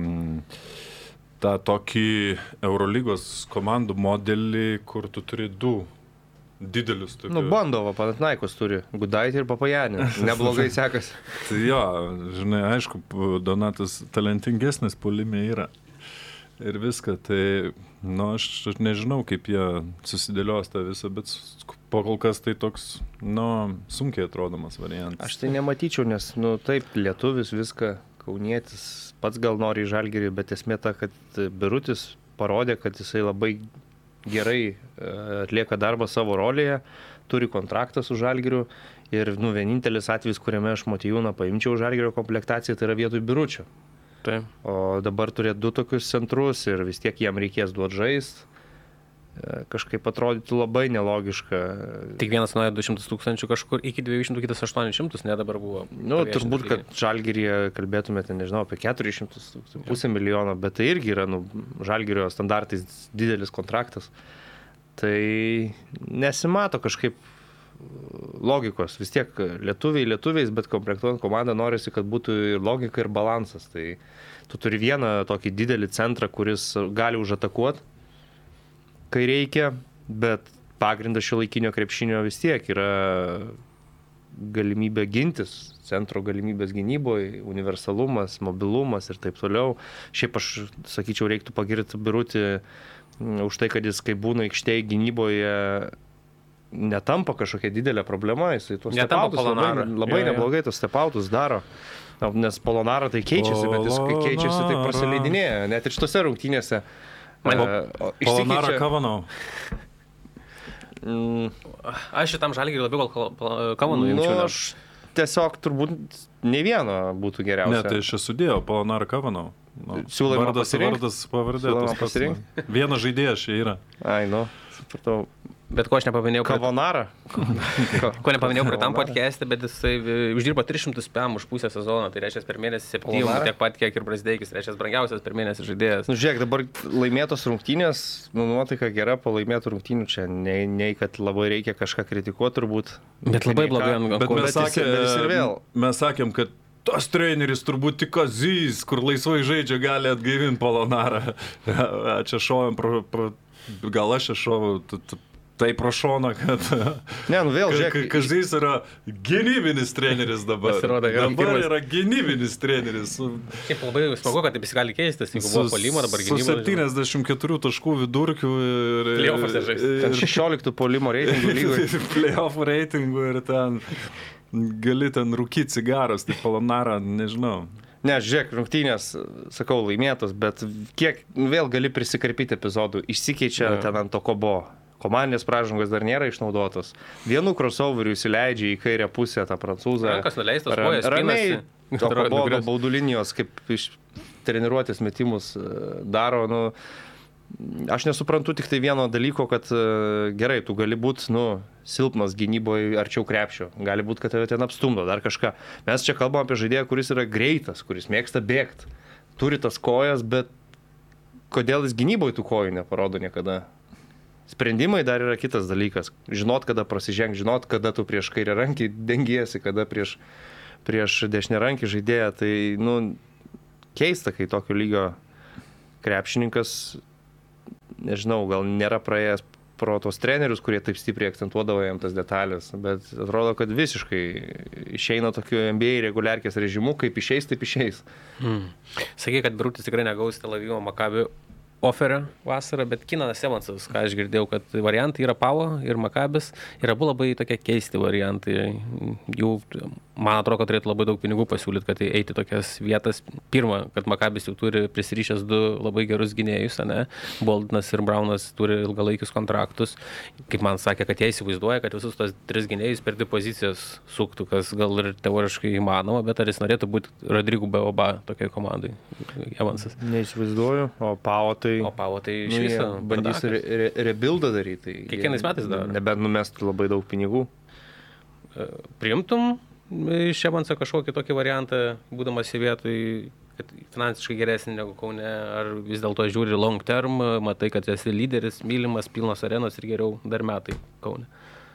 tą tokį Eurolygos komandų modelį, kur tu turi du didelius tokius... Nu, Bandova, Panathinaikos turi, Gudaitį ir Papajanį, neblogai sekasi. Tai jo, žinai, aišku, Donatas talentingesnis puolime yra. Ir viską, tai, nu, aš, aš nežinau, kaip jie susidėlios tą visą, bet po kol kas tai toks, nu, sunkiai atrodomas variantas. Aš tai nematyčiau, nes, nu, taip, lietuvis viską, kaunietis, pats gal nori į Žalgirį, bet esmė ta, kad Birutis parodė, kad jisai labai gerai atlieka darbą savo rolėje, turi kontraktą su Žalgiriu ir, nu, vienintelis atvejis, kuriame aš Motiejūną paimčiau Žalgirio komplektaciją, tai yra vietoj Biručio. Taip. O dabar turėt du tokius centrus ir vis tiek jam reikės duoti žaist. Kažkaip atrodytų labai nelogiška. Tik vienas nuėjo du šimtus tūkstančių kažkur, iki dviejų šimtų, kitas aštuonis šimtus, ne dabar buvo. Nu, turbūt, kad Žalgiryje kalbėtumėte, nežinau, apie keturis šimtus tūkstančių, pusę milijono, bet tai irgi yra, nu, Žalgirio standartais didelis kontraktas. Tai nesimato kažkaip logikos, vis tiek lietuviai lietuviais, bet komplektuojant komandą norisi, kad būtų ir logika, ir balansas. Tai tu turi vieną tokį didelį centrą, kuris gali užatakuoti, kai reikia, bet pagrindas šiuolaikinio krepšinio vis tiek yra galimybė gintis, centro galimybės gynyboje, universalumas, mobilumas ir taip toliau. Šiaip aš sakyčiau, reiktų pagirti Birutį už tai, kad jis, kai būna aikštėje gynyboje, netampa kažkokia didelė problema, jisai tuos stepautus labai, labai neblogai tuos stepautus daro, nes Polonara tai keičiasi, bet jis kai keičiasi, tai prasileidinėja, net ir šitose rungtynėse. Polonara Kavanau. Mm. Aš šitam Žalgiriui labiau gal Kavanau jungčiau. Nu, aš tiesiog turbūt ne vieno būtų geriausia. Ne, tai aš esu dėjau Polonara Kavanau. Nu, Siūlai man vardas, pasirinkti? vardas, pavardė. Siūlai man pasirinkti? Vienas žaidėjas čia yra. Ai, nu, supratau. Bet ko aš nepaminėjau... Kavonara. Ko nepaminėjau praeitam podcast'e, bet jisai uždirba tris šimtus pem už pusę sezoną, tai reiškia per mėnesį septynių, tiek pat kiek ir Brazdeikis, reiškia brangiausias per mėnesį žaidėjas. Nu, žiūrėk, dabar laimėtos rungtynės, nu, nuotaika gera po laimėtų rungtynių čia, nei, nei kad labai reikia kažką kritikuoti turbūt. Bet labai blogai ant Bet mes, sakė, vėl... mes sakėm, kad tas treneris turbūt tik Kazys, kur laisvai žaidžia, gali atgaivinti Polonarą. Čia šovėm, pro, pro, gal aš čia šovau. Tai pro šoną, kad ne, nu vėl, žiūrėk, Kazys yra gynybinis treneris dabar. Pasirodo, dabar pirmas... yra gynybinis treneris. Kaip labai smagu, kad taip jis gali keistis, jeigu buvo polimo, dabar gynyba. Su septyniasdešimt keturių taškų vidurkių ir... Playoff'uose žaisti. Ten šešioliktų polimo reitingų lygoje. Playoff'ų reitingų ir ten gali ten rūkyti cigaros, tai Polonara, nežinau. Ne, žiūrėk, rungtynės, sakau, laimėtos, bet kiek vėl gali prisikarpyti epizodų, išsikeičia ja. Ten ant to kobo. Komandinės pražangos dar nėra išnaudotos. Vienu crossoveriu įsileidžia į kairę pusę tą prancūzą. Rankas nuleistas, kojas ramiai, to kobo baudų linijos, kaip iš treniruotės metimus daro. Nu, aš nesuprantu tik tai vieno dalyko, kad gerai, tu gali būti nu, silpnas gynyboje arčiau krepšio. Gali būti, kad tave ten apstumdo dar kažką. Mes čia kalbam apie žaidėją, kuris yra greitas, kuris mėgsta bėgti. Turi tas kojas, bet kodėl jis gynyboje tų kojų neparodo niekada? Sprendimai dar yra kitas dalykas. Žinot, kada prasižengt, žinot, kada tu prieš kairę rankį dengiesi, kada prieš, prieš dešinę rankį žaidėją. Tai, nu, keista, kai tokio lygio krepšininkas, nežinau, gal nėra praėjęs pro tos trenerius, kurie taip stipriai akcentuodavo jam tas detalės, bet atrodo, kad visiškai išeina tokiu N B A reguliarkės režimu, kaip išeis, taip išeis. Hmm. Sakai, kad Birutis tikrai negaus Tel Avivo Maccabi oferio vasarą, bet Kinanas Evansas, ką aš girdėjau, kad variantai yra Pau ir Maccabi's ir abu labai tokie keisti variantai. Jų, man atrodo, kad turėtų labai daug pinigų pasiūlyti, kad eiti tokias vietas. Pirma, kad Maccabi's jau turi prisirišęs du labai gerus gynėjus, ne? Boldinas ir Braunas turi ilgalaikius kontraktus. Kaip man sakė, kad jie įsivaizduoja, kad visus tos tris gynėjus per dvi pozicijas suktų, kas gal ir teoriškai įmanoma, bet ar jis norėtų būti Rodrigo Beoba tokiai komandai, Evansas? Neįsivaizduoju, o Pau tai O Pau tai iš nu, viso bandys re, re, rebuildą daryti. Tai kiekvienais metais daro. Nebent numestų labai daug pinigų. Priimtum iš Evanso kažkokį tokį variantą, būdamas į vietoj, kad finansiškai geresnį negu Kaune, ar vis dėlto žiūri long term, matai, kad esi lyderis, mylimas, pilnos arenos ir geriau dar metai Kaune?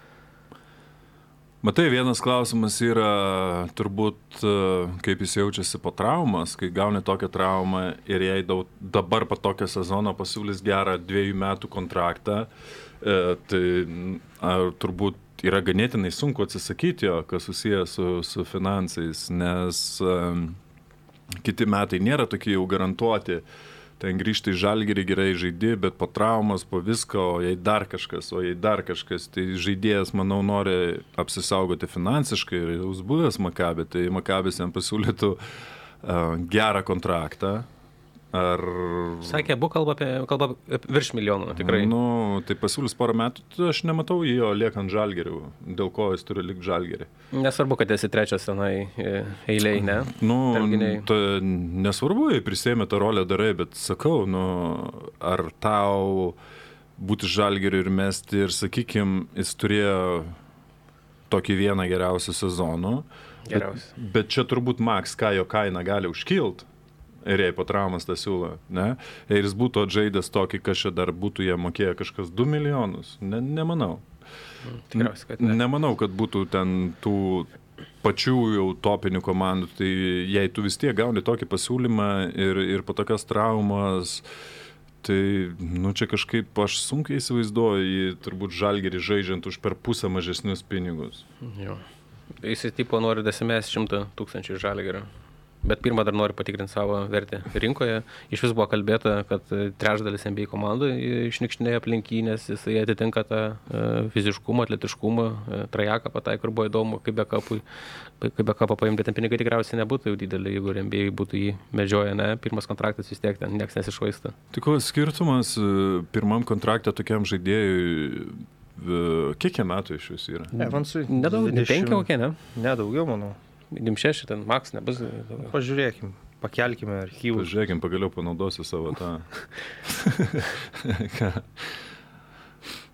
Matai, vienas klausimas yra turbūt, kaip jis jaučiasi po traumas, kai gauni tokią traumą ir jei dabar po tokio sezono pasiūlys gerą dviejų metų kontraktą, tai ar, turbūt yra ganėtinai sunku atsisakyti jo, kas susijęs su, su finansais, nes um, kiti metai nėra tokie jau garantuoti. Ten grįžti į Žalgirį gerai žaidži, bet po traumas, po visko, o jei dar kažkas, o jei dar kažkas, tai žaidėjas, manau, nori apsisaugoti finansiškai ir jūs buvęs Maccabi, tai Maccabis jam pasiūlytų uh, gerą kontraktą. Ar... Sakė, abu kalba apie, kalba apie virš milijonų, tikrai. Nu, tai pasiūlys porą metų, aš nematau jo liekant Žalgiriu, dėl ko jis turi likti Žalgirį. Nesvarbu, kad esi trečias tenai eiliai, ne? Nu, ta, nesvarbu, jei prisėmė tą rolę darai, bet sakau, nu, ar tau būti Žalgiriu ir mesti ir, sakykim, jis turėjo tokį vieną geriausią sezonų, bet, bet čia turbūt maks, ką jo kaina gali užkilt. Ir jei po traumas tą siūlo, ne? Ir jis būtų atžaidęs tokį, kas čia dar būtų jie mokėję kažkas du milijonus. Ne, nemanau. Tikriausiai, kad ne. Nemanau, kad būtų ten tų pačių jau topinių komandų. Tai jei tu vis tiek gauni tokį pasiūlymą ir, ir po tokias traumas, tai, nu, čia kažkaip aš sunkiai įsivaizduoju jį turbūt Žalgirį žaidžiant už per pusę mažesnius pinigus. Jo. Jis tipo nori dasimės šimtą tūkstančių Žalgirio. Bet pirmą dar noriu patikrinti savo vertę rinkoje. Iš vis buvo kalbėta, kad trečdalis N B A komandų išnikštinėjo aplinkynės, jisai atitinka tą fiziškumą, atletiškumą, trajeką pataiko ir buvo įdomu, kaip bekapui, kaip bekapą paimti, ten pinigai tikriausiai nebūtų jau didelį, jeigu N B A būtų jį medžioję, ne, pirmas kontraktas vis tiek ten nieks nesišvaista. Tai ko skirtumas pirmam kontraktą tokiam žaidėjui, kiek jie metų iš vis yra? Evansui. Nedaug, ne penki kokie, ne? Nedaugiau, manau. Dim šeši, ten maks nebus. Pažiūrėkim, pakelkime archyvus. Pažiūrėkim, pagaliau panaudosiu savo tą.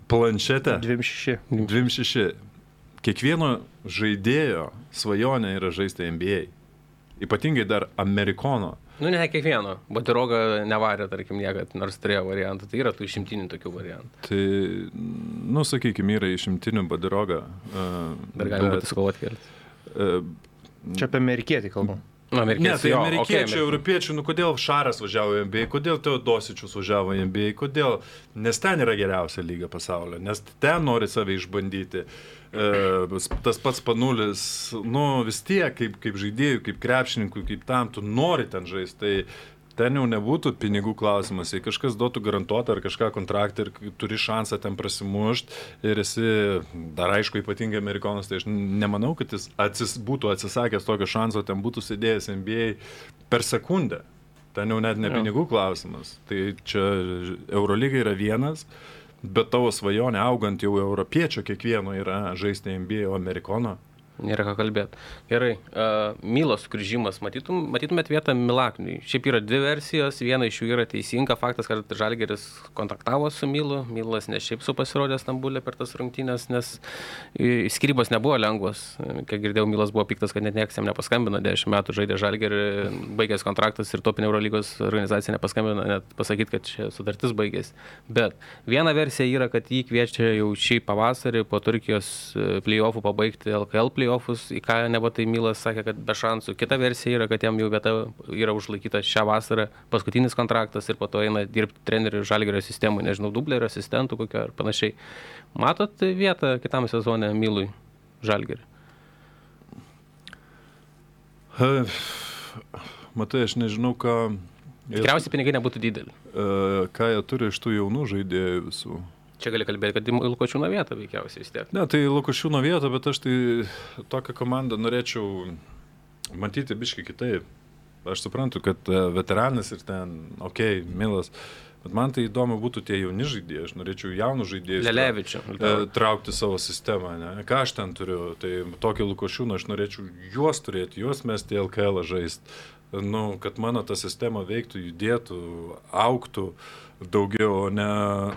planšetę. dvidešimt šeši. dvidešimt šeši. Kiekvieno žaidėjo svajonė yra žaisti N B A. Ypatingai dar amerikono. Nu, ne kiekvieno. Bodiroga nevarė, tarkim, niekad, nors turėjo variantų. Tai yra tų išimtinių tokių variantų. Tai, nu, sakykime, yra išimtinių Bodiroga. Uh, Dar galima būtų sukovoti kelias. Uh, Čia apie amerikietį kalbam. Nu, ne, tai jo, amerikiečiai, okay, europiečiai, nu kodėl Šaras važiavo į N B A, kodėl Teodosičius važiavo į N B A, kodėl, nes ten yra geriausia lyga pasaulio, nes ten nori save išbandyti. E, tas pats Panulis, nu vis tiek, kaip, kaip žaidėjų, kaip krepšininkų, kaip tam, tu nori ten žaisti, tai ten jau nebūtų pinigų klausimas, jei kažkas duotų garantuotą ar kažką kontraktą ir turi šansą ten prasimušti ir esi, dar aišku, ypatingai amerikonas, tai aš nemanau, kad jis atsis, būtų atsisakęs tokio šanso, ten būtų sėdėjęs N B A per sekundę. Ten jau net ne pinigų klausimas. Tai čia Eurolyga yra vienas, bet tavo svajonė augant jau europiečio kiekvieno yra žaisti N B A, o amerikono. Nėra ką kalbėti. Gerai, uh, Milos sugrįžimas, matytum, matytumėt vietą Milakniui. Šiaip yra dvi versijos, viena iš jų yra teisinga, faktas, kad Žalgiris kontaktavo su Milu, Milas ne šiaip su pasirodė Stambulė per tas rungtynės, nes skyrybos nebuvo lengvos. Kiek girdėjau, Milas buvo piktas, kad net niekas jam nepaskambino, dešimt metų žaidė Žalgirį, baigęs kontraktas ir topinė Eurolygos organizacija nepaskambino, net pasakyti, kad čia sutartis baigėsi. Bet viena versija yra, kad jį kviečia jau šį pavasarį po Turkijos play-offų pabaigti L K L play offus, į ką neva tai Milas sakė, kad be šansų. Kita versija yra, kad jam jau vieta yra užlaikyta šią vasarą, paskutinis kontraktas ir po to eina dirbti trenerių Žalgirio sistemų, nežinau, dublerio asistentų kokio ar panašiai. Matot vietą kitam sezone Milui Žalgirį? Matai, aš nežinau, ką... Tikriausiai pinigai nebūtų dideli. Ką jie turi iš tų jaunų žaidėjų visų. Čia gali kalbėti, kad į Lukošiūno vietą veikiausiai vis tiek. Ne, tai Lukošiūno vietą, bet aš tai tokią komandą norėčiau matyti biškai kitaip. Aš suprantu, kad veteranas ir ten, okei, okay, Milas, bet man tai įdomu būtų tie jauni žaidėjai. Aš norėčiau jaunų žaidėjus Lelevičių traukti savo sistemą. Ne? Ką aš ten turiu? Tai tokį Lukošiūną aš norėčiau juos turėti, juos mesti L K L žaisti. Nu, kad mano ta sistema veiktų, judėtų, augtų daugiau, o ne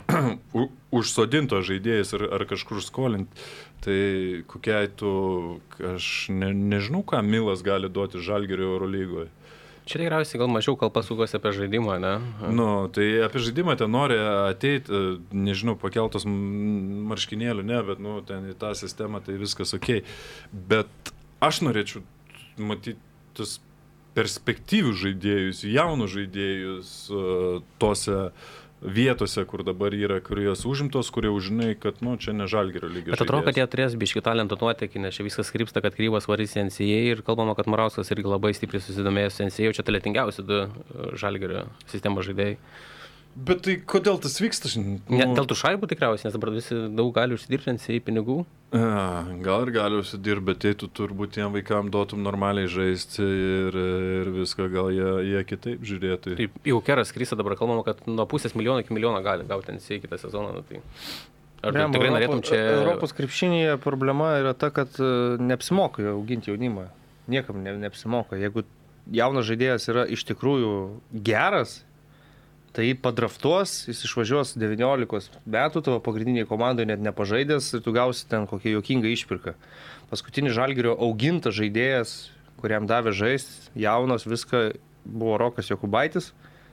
užsodinto žaidėjas ar, ar kažkur skolinti. Tai kokiai tu, aš ne, nežinau, ką Milas gali duoti Žalgirio Eurolygoje. Čia tikriausiai gal mažiau kalba sukasi apie žaidimą, ne? Nu, tai apie žaidimą ten nori ateiti, nežinau, pakeltos marškinėlių, ne, bet nu, ten į tą sistemą tai viskas okei. Bet aš norėčiau matyti tas perspektyvių žaidėjus, jaunų žaidėjus tose vietose, kur dabar yra, kur jos užimtos, kurie užžinai, kad, nu, čia ne Žalgirio lygio žaidėjas. Bet atrodo, kad jie turės biškį talento nuotėkį, nes čia viskas krypsta, kad Krybas varys į N C A A ir kalbama, kad Morauskas irgi labai stipriai susidomėjęs N C A A, čia talentingiausi du Žalgirio sistemos žaidėjai. Bet tai kodėl tas vyksta? Nu... Ne, dėl tų šaibų tikriausiai, nes dabar visi daug gali užsidirbti N C A A pinigų. A, gal ir gali užsidirbti, bet tai tu turbūt tiem vaikam duotum normaliai žaisti ir, ir viską, gal jie, jie kitaip žiūrėtų. Taip, jau Keras Krysa dabar kalbama, kad nuo pusės milijono iki milijono gali gauti N C A A kitą sezoną. Nu, tai... Ar tu tikrai norėtum čia... Europos krepšinėje problema yra ta, kad neapsimoka auginti jaunimą. Niekam ne, neapsimoka. Jeigu jaunas žaidėjas yra iš tikrųjų geras, tai padraftuos, jis išvažiuos devyniolikos metų, tavo pagrindiniai komandai net nepažaidęs ir tu gausi ten kokią juokingą išpirką. Paskutinis Žalgirio augintas žaidėjas, kuriam davė žaisti, jaunas, viską, buvo Rokas Jokubaitis.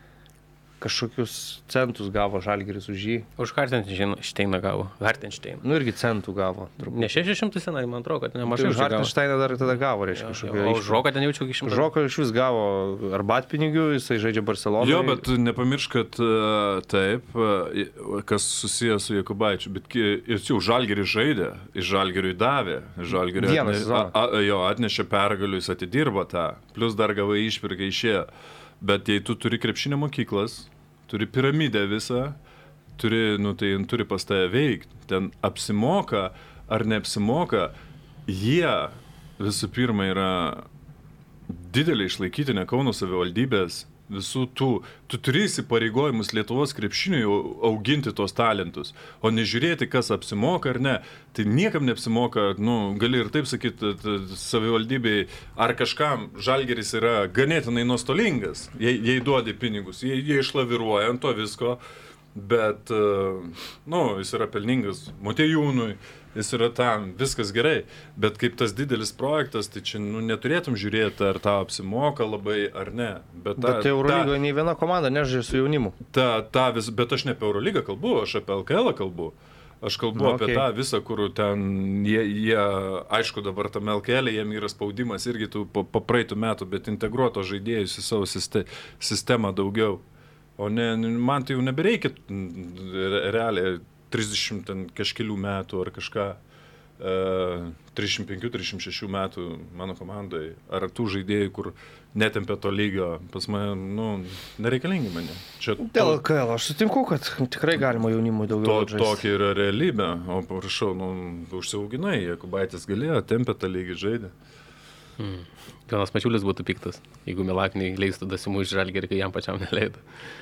Kažkokius centus gavo Žalgiris už jį. Už Hartensteiną gavo. Hartensteiną. Nu irgi centų gavo. Turbūt. Ne šešis šimtus senai, man atrodo, kad nemažai. Tai Hartensteiną dar tada gavo, reiškia. Ja, ja. O Žoką ten jaučiu iki šimtų. Žoką iš vis gavo arbatpinigių, jisai žaidžia Barcelonoje. Jo, bet nepamiršk, kad taip, kas susijęs su Jokubaičiu, bet jis jau Žalgirį žaidė, iš Žalgiriui davė. Žalgirį atne, jo, atnešė pergalių, jis atidirbo tą, plus dar gavai išpirką išėjo. Bet jei tu turi krepšinio mokyklas, turi piramidę visą, turi, nu, tai turi pas tave veikti, ten apsimoka ar neapsimoka, jie visų pirma yra didelė išlaikytinė Kauno savivaldybės visų tų, tu turi įsipareigojimus Lietuvos krepšiniui auginti tos talentus, o nežiūrėti, kas apsimoka ar ne. Tai niekam neapsimoka, nu, gali ir taip sakyti, savivaldybei ar kažkam Žalgiris yra ganėtinai nuostolingas, jei, jei duodi pinigus, jei, jie išlaviruoja ant to visko, bet, nu, jis yra pelningas Motiejūnui, jis yra tam, viskas gerai, bet kaip tas didelis projektas, tai čia, nu, neturėtum žiūrėti, ar tau apsimoka labai, ar ne. Bet, ta, bet Eurolygoje nei viena komanda nežaidžia su jaunimu. Ta, ta vis, bet aš ne apie Eurolygą kalbu, aš apie L K L kalbu. Aš kalbu Na, apie okay. tą visą, kur ten, jie, jie, aišku, dabar tam L K L, jiem yra spaudimas irgi tų po, po praeitų metų, bet integruoto žaidėjus į savo siste, sistemą daugiau. O ne, man tai jau nebereikia realiai trisdešimt ten kažkelių metų ar kažką, e, trisdešimt penkių trisdešimt šešių metų mano komandai, ar tų žaidėjų, kur netempia to lygio, pas mane, nu, nereikalingi mane. Čia Dėl L K L aš sutinku, kad tikrai galima jaunimui daugiau žaisti. To, tokia yra realybė, o prašau, nu, užsiauginai, Jakubaitis galėjo, tempia tą lygį žaidė. Hmm. Jonas Mačiulis būtų piktas, jeigu Milakniui leistų Dasimų iš Žalgirį, kai jam pačiam neleido.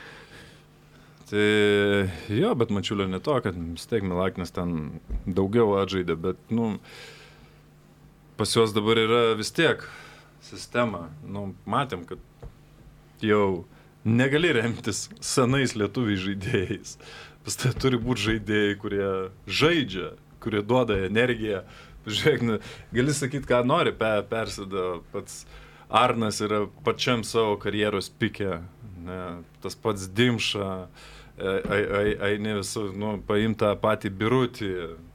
Tai jo, bet Mačiulio ne to, kad vis tiek Milaknis ten daugiau atžaidė, bet, nu, pas juos dabar yra vis tiek sistema. Nu, matėm, kad jau negali remtis senais lietuviai žaidėjais. Pas tai turi būti žaidėjai, kurie žaidžia, kurie duoda energiją. Žiūrėk, nu, gali sakyti, ką nori, pe, persida. Pats Arnas yra pačiam savo karjeros pike. Ne, tas pats Dimša, eini visų, nu, paimta patį Birutį,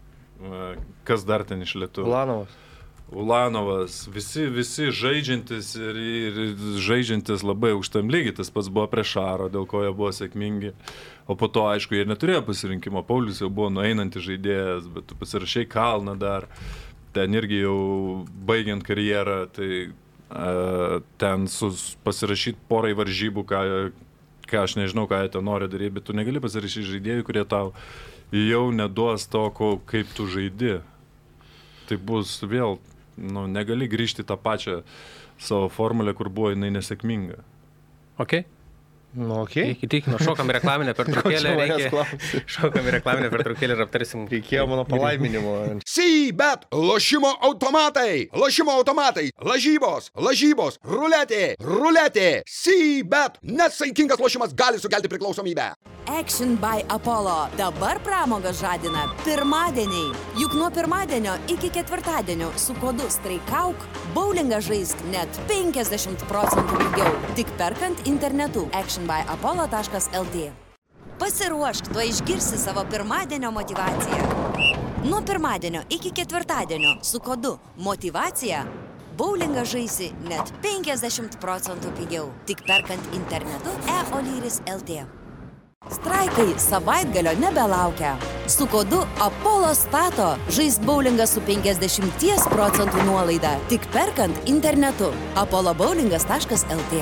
kas dar ten iš lietuvių. Ulanovas. Ulanovas, visi, visi žaidžiantis ir, ir žaidžiantis labai aukštam lygiai, tas pats buvo prieš Šaro, dėl ko jie buvo sėkmingi. O po to, aišku, jie neturėjo pasirinkimo, Paulius jau buvo nueinantis žaidėjas, bet tu pasirašai Kalną dar, ten irgi jau baigiant karjerą, tai uh, ten sus, pasirašyti porai varžybų, ką, ką aš nežinau, ką jie ten nori daryti, bet tu negali pasirašyti žaidėjų, kurie tau jau neduos to, ko, kaip tu žaidi. Tai bus vėl, nu, negali grįžti tą pačią savo formulę, kur buvo jinai nesėkminga. Ok. Nu, okei. Okay. Įtikino, šokam į reklaminę pertraukėlę. Reikia... Šokam į reklaminę pertraukėlę ir aptarsim. Reikėjo mano palaiminimo. C-bet, lošimo automatai, lošimo automatai, lažybos, lažybos, ruletė, ruletė, C-bet, nesaikingas lošimas gali sukelti priklausomybę. Action by Apollo. Dabar pramogas žadina pirmadieniai. Juk nuo pirmadienio iki ketvirtadienio su kodu Streikauk bowlingą žaisk net penkiasdešimt procentų pigiau. Tik perkant internetu action by apollo taškas el tė. Pasiruošk, tuo išgirsi savo pirmadienio motivaciją. Nuo pirmadienio iki ketvirtadienio su kodu Motyvacija bowlingą žaisi net penkiasdešimt procentų pigiau. Tik perkant internetu e-olyris taškas el tė. Straikai savaitgalio nebelaukia. Su kodu Apollo Stato žais bowlingą su penkiasdešimt procentų nuolaida. Tik perkant internetu apollo bowlingas taškas el tė.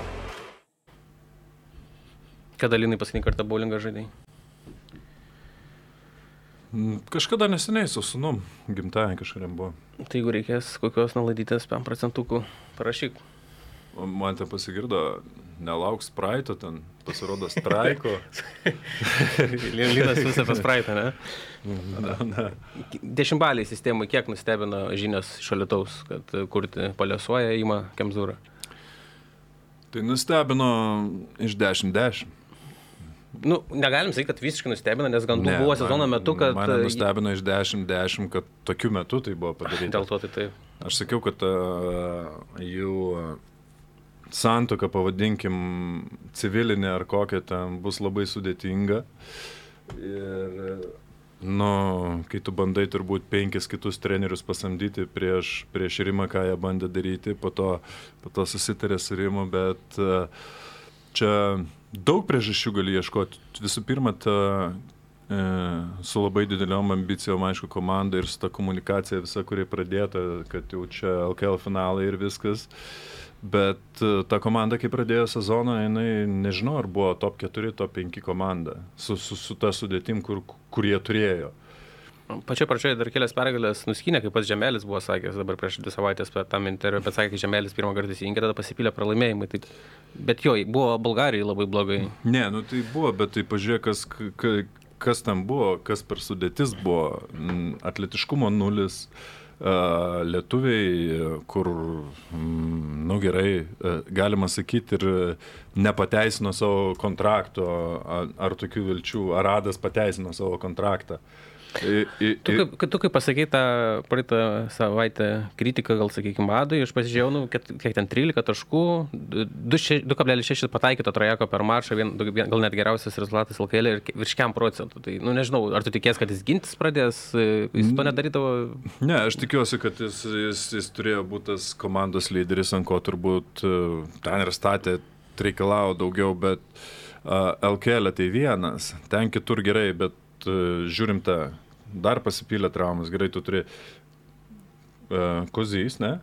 Kada Linai paskutinį kartą bowlingą žaidai? Kažkada neseniai su sūnum, gimtajai kažkuriam buvo. Tai jeigu reikės kokios nalaidytės penkiasdešimt procentų, parašyk. Man ten pasigirdo, nelauks spraito, ten pasirodo straiko. Linas visą pas spraitą, ne? Na, na. Dešimtbaliai sistemai kiek nustebino žinios iš Alytaus, kad kurti Paliosuoja ima Kemzūrą? Tai nustebino iš dešimt dešimt. Nu, negalim sakyti, kad visiškai nustebino, nes gandų ne, buvo sezono metu, kad... Mane nustebino iš dešimt dešimt, kad tokiu metu tai buvo padaryta. Dėl to tai taip. Aš sakiau, kad uh, jų santuoka, pavadinkim, civilinė ar kokia ten bus labai sudėtinga. Ir, nu, kai tu bandai turbūt penkis kitus trenerius pasamdyti prieš, prieš Rimą, ką jie bandė daryti, po to, po to susitarė su Rimu, bet uh, čia daug priežasčių gali ieškoti. Visų pirma, ta, e, su labai dideliom ambicijom, aišku, komanda ir su ta komunikacija visa, kuri pradėta, kad jau čia L K L finalai ir viskas. Bet ta komanda, kai pradėjo sezoną, jinai, nežinau, ar buvo top keturi, top penki komanda, su, su, su ta sudėtim, kur, kur jie turėjo. Pačioje pradžioje dar kelias pergalės nuskynė, kaip pats Žemelis buvo sakęs dabar prieš dvi savaitės per tam interviu, bet sakė, kad Žemelis pirmą kartą įsijungė, tada pasipylė pralaimėjimai. Tai... Bet jo, buvo Bulgarijai labai blogai. Ne, nu tai buvo, bet tai pažiūrėk, kas, kas, kas tam buvo, kas per sudėtis buvo. Atletiškumo nulis, lietuviai, kur, nu gerai, galima sakyti, ir nepateisino savo kontrakto, ar tokių vilčių, Aradas pateisino savo kontraktą. I, i, tu, kaip, tu kaip pasakei tą praeitą savaitę kritiką, gal sakykime, Adui, aš pasižiūrėjau, nu, kiek ten trylika taškų, du kablelis šeši pataikyto trajeko per mačą, vien, gal net geriausias rezultatas L K L ir virš kiek procentų. Tai, nu, nežinau, ar tu tikės, kad jis gintis pradės, jis to nedarydavo? Ne, aš tikiuosi, kad jis, jis, jis turėjo būti tas komandos lyderis, ant ko turbūt ten ir statė, reikalavo daugiau, bet uh, L K L tai vienas, ten kitur gerai, bet uh, žiūrim tą dar pasipylė traumas, gerai, tu turi uh, Kozys, ne?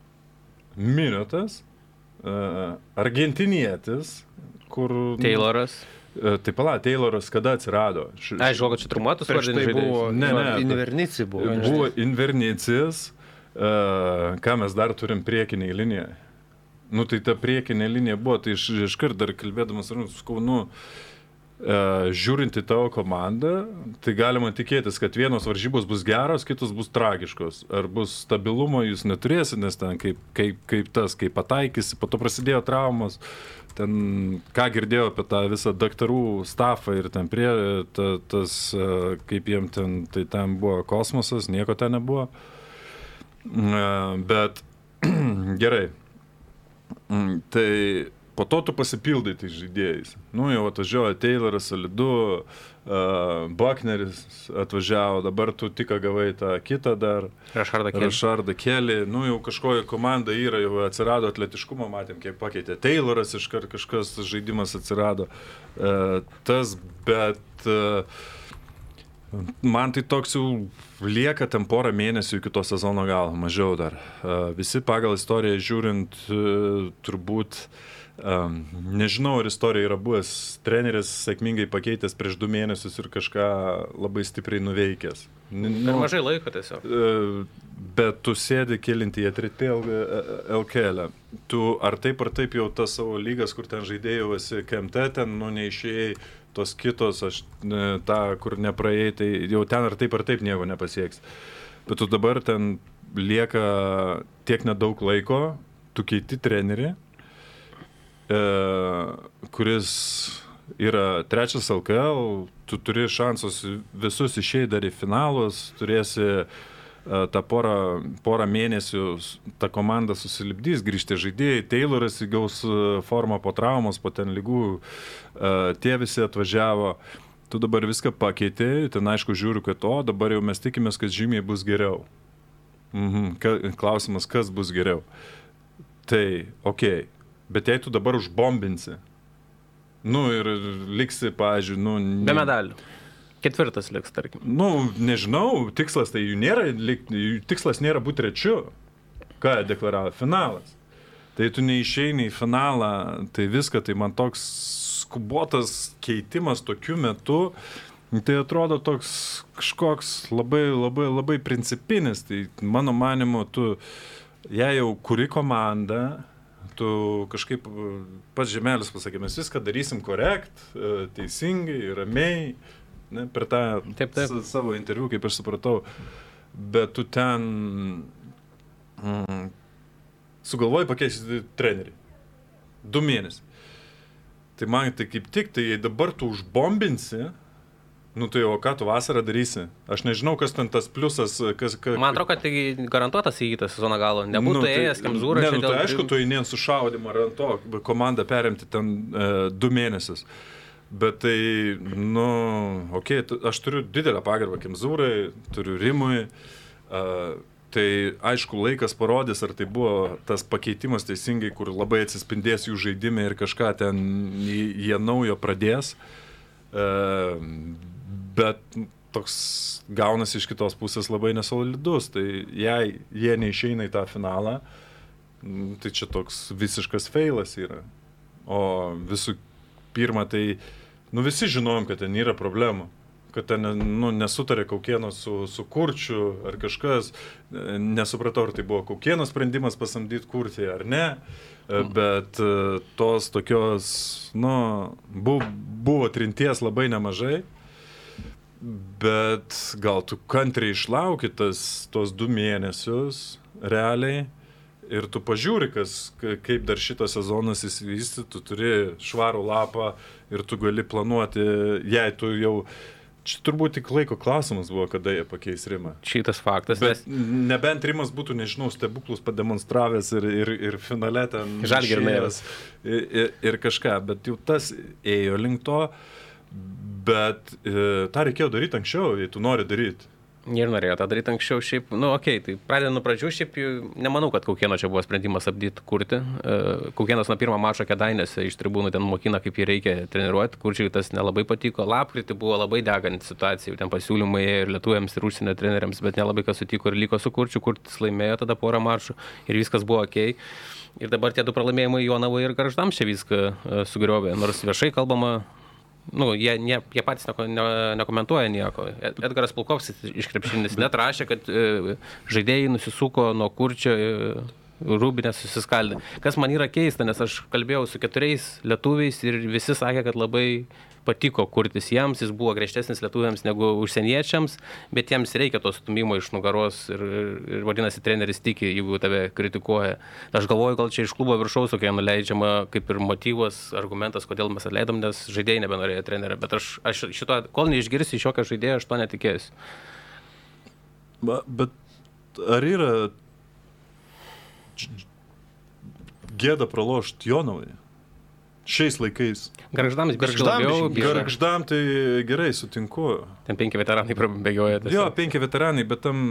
Minutas, uh, argentinietis, kur... Tayloras. Uh, taip, pala, Tayloras kada atsirado? Ai, žinau, kad čia trumuotus vardinį žaidėjus. Buvo, ne, ne, Invernici buvo. Buvo Invernicis, uh, ką mes dar turim priekinėje liniją. Nu, tai ta priekinė linija buvo, tai iš, iškart dar kalbėdamas, sakau, nu, Uh, žiūrint į tavo komandą, tai galima tikėtis, kad vienos varžybos bus geros, kitos bus tragiškos. Ar bus stabilumo, jūs neturėsit, nes ten kaip, kaip, kaip tas, kaip pataikysi, po to prasidėjo traumos, ten ką girdėjau apie tą visą daktarų stafą ir ten prie, ta, tas, uh, kaip jiem ten, tai ten buvo kosmosas, nieko ten nebuvo. Uh, bet gerai. Mm, tai po to tu pasipildai tai žaidėjais. Nu, jau atvažiuoja Tayloras, Solidu, uh, Buckneris atvažiavo, dabar tu tik gavai tą kitą dar. Rašardą Kelį. Rašardą Kelį. Nu, jau kažkokia komanda yra, jau atsirado atletiškumo, matėm, kiek pakeitė. Tayloras iškart kažkas žaidimas atsirado. Uh, tas, bet uh, man tai toks jau lieka ten porą mėnesių iki to sezono galo, mažiau dar. Uh, visi pagal istoriją žiūrint, uh, turbūt Um, nežinau, ar istorija yra buvęs treneris sėkmingai pakeitęs prieš du mėnesius ir kažką labai stipriai nuveikęs. Nu, per mažai laiko tiesiog. Uh, bet tu sėdi kelinti į treti L K L. Tu ar taip ar taip jau tas savo lygas, kur ten žaidėjau esi K M T, ten nu neišėjai, tos kitos, aš ne, tą, kur nepraėjai, tai jau ten ar taip ar taip nieko nepasieks. Bet tu dabar ten lieka tiek nedaug laiko, tu keiti trenerį, kuris yra trečias L K L, tu turi šansus visus išėjai dar į finalus, turėsi tą porą, porą mėnesių, ta komanda susilipdys, grįžti žaidėjai, Tayloras įgaus formą po traumos, po ten lygų, tie visi atvažiavo, tu dabar viską pakeitei, ten aišku žiūriu, kad o, dabar jau mes tikimės, kad žymiai bus geriau. Mhm. Klausimas, kas bus geriau. Tai, okei. Okay. Bet jei tu dabar užbombinsi, nu ir liksi, pavyzdžiui, nu... Ne... Be medalių. Ketvirtas liks, tarkim. Nu, nežinau, tikslas tai jų nėra, jų tikslas nėra būti trečiu. Ką jie deklaravo? Finalas. Tai tu neišeini į finalą, tai viską, tai man toks skubotas keitimas tokiu metu, tai atrodo toks kažkoks labai, labai, labai principinis. Tai mano manimu, tu, jei jau kuri komanda, tu kažkaip pats Žemelis pasakė, mes viską darysim korekt, teisingai, ramiai, ne, per tą taip, taip. Savo interviu, kaip aš supratau, bet tu ten mm, sugalvoji pakeisti trenerį. Du mėnesiai. Tai man tai kaip tik, tai dabar tu užbombinsi, nu tai o ką tu vasarą darysi? Aš nežinau, kas ten tas pliusas, kas... kas... Man atrodo, kad tai garantuotas įgytas sezono galo. Nebūtų nu, tai, ėjęs Kemzūras. Ne, nu, tai aišku, tu eini su šaudimu ar ant to, komandą perimti ten e, du mėnesius. Bet tai, nu, okei, okay, aš turiu didelę pagarbą Kemzūrai, turiu Rimui. E, tai aišku, laikas parodys, ar tai buvo tas pakeitimas teisingai, kur labai atsispindės jų žaidime ir kažką ten jie naujo pradės. E, bet toks gaunasi iš kitos pusės labai nesolidus, tai jei jie neišeina į tą finalą, tai čia toks visiškas feilas yra. O visų pirma, tai nu visi žinojom, kad ten yra problemų, kad ten nu, nesutarė Kaukėno su, su Kurčiu ar kažkas, nesupratau, ar tai buvo Kaukėno sprendimas pasamdyti Kurtį ar ne, bet tos tokios, nu, buvo, buvo trinties labai nemažai. bet gal tu kantriai išlauki tas, tos du mėnesius realiai ir tu pažiūri, kas, kaip dar šitas sezonas įsivysti, tu turi švarų lapą ir tu gali planuoti, jei tu jau... Čia turbūt tik laiko klausimas buvo, kada jie pakeis Rimą. Šitas faktas. Bet nes... nebent Rimas būtų, nežinau, stebuklus pademonstravęs ir, ir, ir finale ten... Žalgiris. Ir, ir, ir kažką, bet jau tas ėjo link to, bet e, tą reikėjo daryti anksčiau, jei tu nori daryti. Ir norėjo tą daryti anksčiau, šiaip, nu, okei, okay, tai pradedant nuo pradžių, šiaip nemanau, kad Kaukieno čia buvo sprendimas apdyti kurti. Kaukienas nuo pirmo mačo Kėdainiuose iš tribūnų ten mokina, kaip jį reikia treniruoti, Kurčiui tas nelabai patiko. Lapkritį buvo labai deganti situacija, ten pasiūlymai ir lietuviams, ir užsienio treneriams, bet nelabai kas sutiko ir liko su Kurčiu, Kurtis laimėjo tada porą mačų ir viskas buvo okei. Okay. Ir dabar tie du pralaimėjimai Jonavai ir Gargždams čia viską sugriovė, nors viešai kalbama. Nu, jie, jie, jie patys neko, ne, nekomentuoja nieko. Edgaras Pulkovskis iš krepšinis net rašė, kad e, žaidėjai nusisuko nuo Kurčio, e, Rūbinės susiskaldė. Kas man yra keista, nes aš kalbėjau su keturiais lietuviais ir visi sakė, kad labai patiko Kurtis jiems, jis buvo griežtesnis lietuviams negu užsieniečiams, bet jiems reikia to stumimo iš nugaros ir, ir vadinasi, treneris tiki, jeigu tave kritikuoja. Aš galvoju, gal čia iš klubo viršaus tokia nuleidžiama kaip ir motyvas, argumentas, kodėl mes atleidom, nes žaidėjai nebenorėjo trenerio, bet aš, aš šito, kol neišgirsiu iš jokio žaidėjo, aš to netikėsiu. Ba, bet ar yra gėda pralošti Jonavai šiais laikais? Gargždams biškai Gargždam labiau. biškai. Gargždam tai gerai, sutinku. Ten penki veteranai prabėgioja. Jo, penki veteranai, bet tam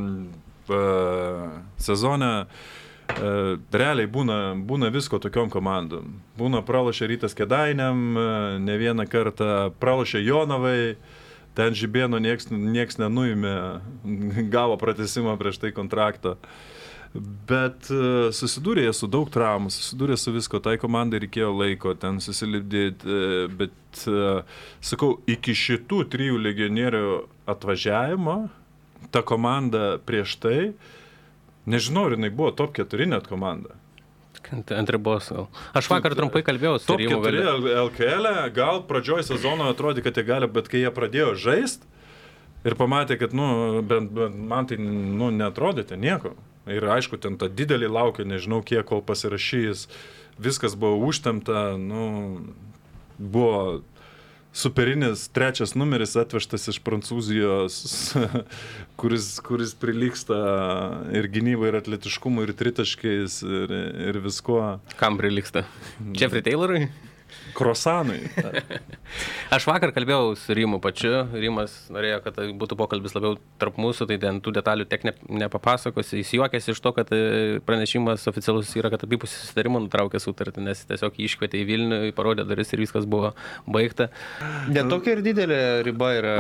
uh, sezone uh, realiai būna, būna visko tokiom komandom. Būna pralošė Rytas Kėdainiam, uh, ne vieną kartą pralošė Jonavai, ten Žibėno nieks, nieks nenuėmė, gavo pratęsimą prieš tai kontraktą. Bet uh, susidūrė su daug traumų, susidūrė su visko, tai komandai reikėjo laiko ten susilipdyti, uh, bet, uh, sakau, iki šitų trijų legionierių atvažiavimo, ta komanda prieš tai, nežinau, ar jinai buvo top keturi net komanda. Ant ribos gal. Aš vakar trumpai kalbėjau su Rimu. Top keturi L K L, gal pradžioj sezono atrodė, kad jie gali, bet kai jie pradėjo žaist ir pamatė, kad, nu, bent, bent man tai, nu, neatrodė ten nieko. Ir aišku, ten tą didelį laukia, nežinau kiek, kol pasirašys, viskas buvo užtemta, nu, buvo superinis trečias numeris atvežtas iš Prancūzijos, kuris, kuris prilygsta ir gynybai, ir atletiškumui, ir tritaškiais, ir, ir viskuo. Kam prilygsta? Jeffrey Taylorui? Krosanui. Aš vakar kalbėjau su Rimu pačiu. Rimas norėjo, kad būtų pokalbis labiau tarp mūsų, tai ten tų detalių tiek ne, nepapasakosiu. Jis juokėsi iš to, kad pranešimas oficialus yra, kad abipusį susitarimą nutraukė sutartį, nes tiesiog jį iškvietė į Vilnių, parodė duris ir viskas buvo baigta. Netokia ir didelė riba yra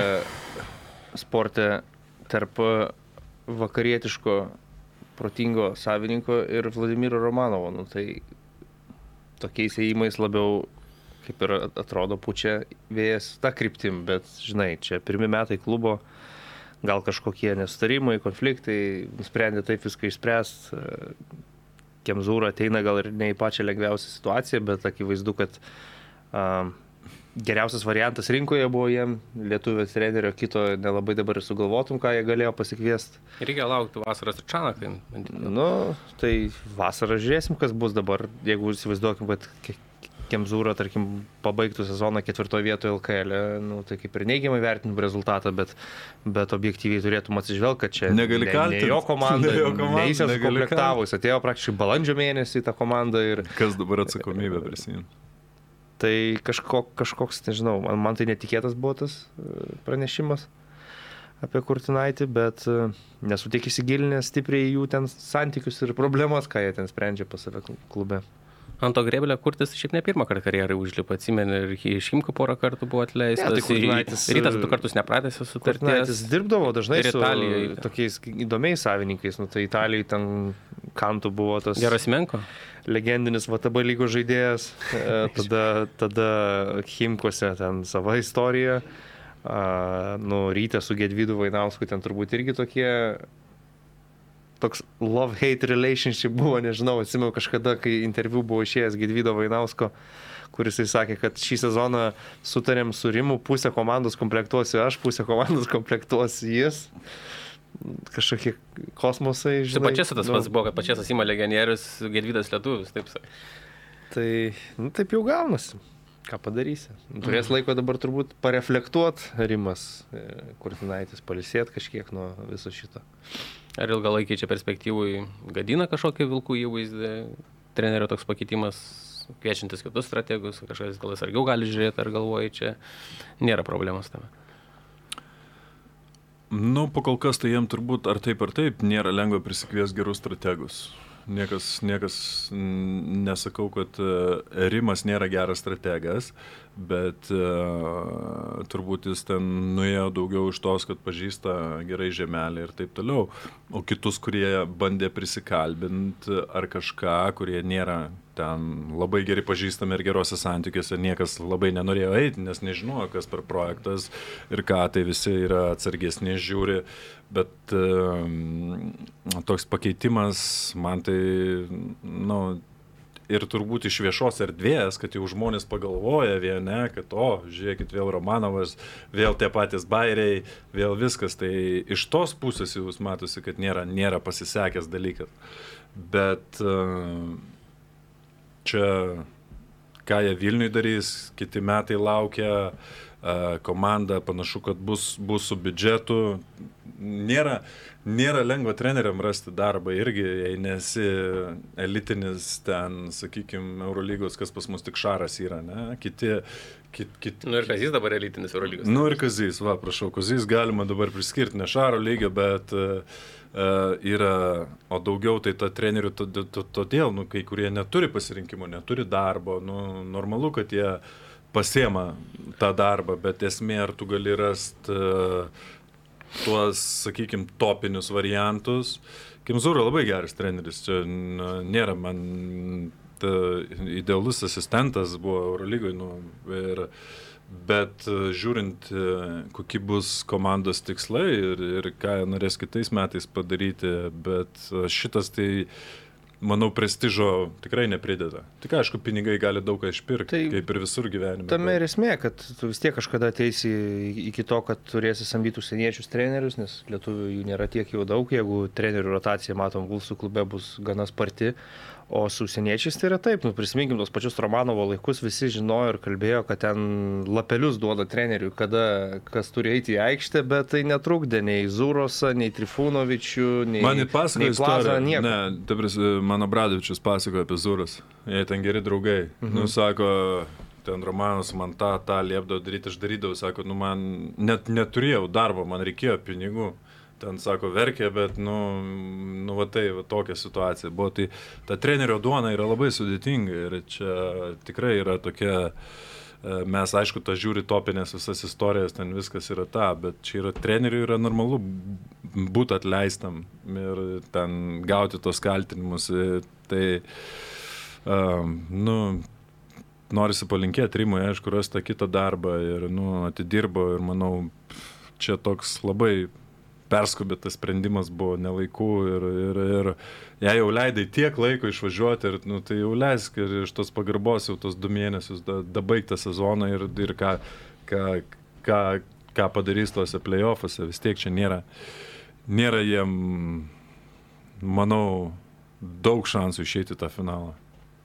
sporte tarp vakarietiško protingo savininko ir Vladimiro Romanovo. Nu, tai tokiais ėjimais labiau, kaip ir atrodo, pučia vėjas tą kryptim, bet, žinai, čia pirmi metai klubo, gal kažkokie nesutarimai, konfliktai, nusprendė taip viską išspręst. Kemzūra ateina gal ir ne į pačią lengviausią situaciją, bet akivaizdu, kad a, geriausias variantas rinkoje buvo jiem, lietuvės trenerio, kito nelabai dabar ir sugalvotum, ką jie galėjo pasikviesti. Reikia laukti vasaros ir Čanakai. Nu, tai vasarą žiūrėsim, kas bus dabar, jeigu įsivaizduokim, kad Kemzūra, tarkim, pabaigtų sezoną ketvirtoje vietoje L K L, nu, tai kaip ir neigiamai vertinų rezultatą, bet, bet objektyviai turėtum atsižvelgti, kad čia negali ne, kaltinti. ne jo komanda, ne jo komanda, ne jis sukomplektavus, atėjo praktiškai balandžio mėnesį į tą komandą. Ir kas dabar atsakomybę prisimė? Tai kažko, kažkoks, nežinau, man, man tai netikėtas buvo tas pranešimas apie Kurtinaitį, bet nesu tiek įsigilinęs stipriai jų ten santykius ir problemas, ką jie ten sprendžia pas save klube. Ant to Grėblio Kurtis šiaip ne pirmą kartą karjerą užlipa, atsimeni, ir iš Šimko porą kartų buvo atleistas. Ja, tai Kurtinaitis, Rytas du kartus nepratęsė sutarties. Kurtinaitis dirbdavo dažnai ir su Italijai. Tokiais įdomiais savininkais. Nu, tai Italijai ten Kantų buvo tas Gerasimenko. Legendinis V T B lygos žaidėjas. tada, tada Chimkose ten sava istorija. A, nu, Rytė su Gedvydu Vainausku ten turbūt irgi tokie... Toks love-hate relationship buvo, nežinau, atsimenu kažkada, kai interviu buvo išėjęs Gedvydo Vainausko kuris jis sakė, kad šį sezoną sutarėm su Rimu, pusę komandos komplektuosiu aš, pusę komandos komplektuosiu jis. Kažkokie kosmosai, žinai. Su pačias tas pats buvo, kad pačias ima legionierius Gedvydas Lietuvis, taip sakai. Tai, nu, taip jau gaunasi. Ką padarysi? Turės laiko dabar turbūt pareflektuot Rimas, Kurtinaitis, palisėt kažkiek nuo viso šito. Ar ilgalaikiai čia perspektyvui gadina kažkokį Vilkų įvaizdį, trenerio toks pakeitimas, kviečiantis kitus strategus, kažkas gal atsargiau gali žiūrėti, ar galvoji, čia nėra problemos tame? Nu, po kol kas tai jiem turbūt ar taip ar taip nėra lengva prisikvies gerus strategus. Niekas, niekas nesakau, kad Rimas nėra geras strategas, bet uh, turbūt jis ten nuėjo daugiau iš tos, kad pažįsta gerai žemelį ir taip toliau. O kitus, kurie bandė prisikalbinti ar kažką, kurie nėra ten labai gerai pažįstami ir gerose santykiuose, niekas labai nenorėjo eiti, nes nežinojo, kas per projektas ir ką, tai visi yra atsargesni žiūri. Bet um, toks pakeitimas man tai, nu, ir turbūt iš viešos erdvės, kad jau žmonės pagalvoja viene, kad o, žiūrėkit, vėl Romanovas, vėl tie patys bairiai, vėl viskas, tai iš tos pusės jūs matosi, kad nėra, nėra pasisekęs dalykas. Bet uh, čia, ką jie Vilniui darys, kiti metai laukia, uh, komanda panašu, kad bus, bus su biudžetu. Nėra, nėra lengva treneriam rasti darbą irgi, jei nesi elitinis ten, sakykime, Eurolygos, kas pas mus tik Šaras yra, ne? Kiti, kit, kit... Nu ir Kazys dabar elitinis Eurolygos. Nu ir Kazys, va, prašau, Kazys galima dabar priskirti, ne Šaro lygio, bet uh, yra, o daugiau tai ta trenerių todėl, nu, kai kurie neturi pasirinkimo, neturi darbo, nu, normalu, kad jie pasiema tą darbą, bet esmė, ar tu gali rasti uh, tuos, sakykime, topinius variantus. Kemzūra labai geras treneris, čia nėra man ta, idealus asistentas buvo Eurolygoje, nu, ir, bet žiūrint, kokie bus komandos tikslai ir, ir ką norės kitais metais padaryti, bet šitas tai, manau, prestižo tikrai neprideda. Tik aišku, pinigai gali daug ką išpirkti, tai kaip ir visur gyvenime. Tame ir esmė, kad tu vis tiek kažkada ateisi iki to, kad turėsi samdyti užsieniečius trenerius, nes lietuvių jų nėra tiek jau daug, jeigu trenerių rotacija, matom, Vulsų klube bus gana sparti, o su užsieniečiais tai yra taip, nu, prisiminkim tos pačius Romanovo laikus, visi žinojo ir kalbėjo, kad ten lapelius duoda treneriui, kada kas turi eiti į aikštę, bet tai netrukdė nei Zurosą, nei Trifūnovičių, nei, nei Plazą, nieko. Ne, dabris, mano Bradovičius pasakoja apie Zurus, jie ten geri draugai. Mhm. Nu, sako, ten Romanas man tą, tą liepdavo daryti, aš darydavau, sako, nu, man net neturėjau darbo, man reikėjo pinigų. Ten, sako, verkė, bet, nu, nu va tai, va tokia situacija buvo. Tai ta trenerio duona yra labai sudėtinga ir čia tikrai yra tokia, mes, aišku, tą žiūri topinės visas istorijas, ten viskas yra ta, bet čia yra treneriui yra normalu būti atleistam ir ten gauti tos kaltinimus. Tai, um, nu, norisi palinkėti Rimui, aišku, rasti tą kitą darbą ir, nu, atidirbo ir, manau, čia toks labai perskubėtas sprendimas buvo nelaiku ir, ir, ir jei jau leidai tiek laiko išvažiuoti, ir, nu, tai jau leisk ir iš tos pagarbos jau tos du mėnesius da, da baigtą sezoną ir, ir ką, ką, ką, ką padarys tuose play-offuose, vis tiek čia nėra, nėra jiem, manau, daug šansų išeiti tą finalą.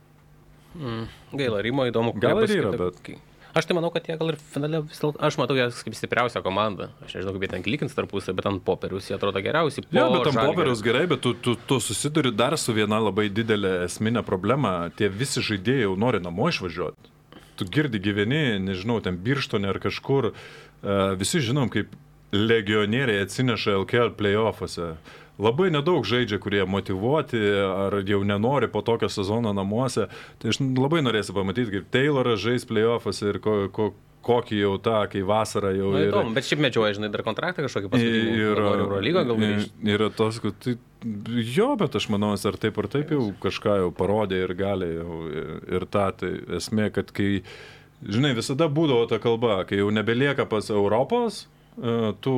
Mm, gaila, Rimo įdomu. Gal ir yra, bet... Aš tai manau, kad jie gal ir finale vis dėlto, aš matau jas kaip stipriausią komandą. Aš nežinau, kaip jie ten klikins tarpusą, bet ant popieriaus jie atrodo geriausiai. Jo, ja, bet ant popieriaus gerai, bet tu, tu, tu susiduri dar su viena labai didelė esminė problema. Tie visi žaidėjai jau nori namo išvažiuoti. Tu girdi gyveni, nežinau, ten Birštone ar kažkur. Uh, visi žinom, kaip legionieriai atsineša L K L play-offuose. Labai nedaug žaidžia, kurie motyvuoti ar jau nenori po tokio sezono namuose. Tai aš labai norėsiu pamatyti, kaip Tayloras žais play-offuose ir ko, ko, kokį jau tą, kai vasarą jau... Na, įdomu, bet šiaip medžioja, žinai, dar kontraktą kažkokį paskutinį. Ir Eurolygą gal grįžti. Yra tos, kad tai, jo, bet aš manau, ar taip ar taip jau kažką jau parodė ir gali jau ir tą. Tai esmė, kad kai, žinai, visada būdavo ta kalba, kai jau nebelieka pas Europos, tu...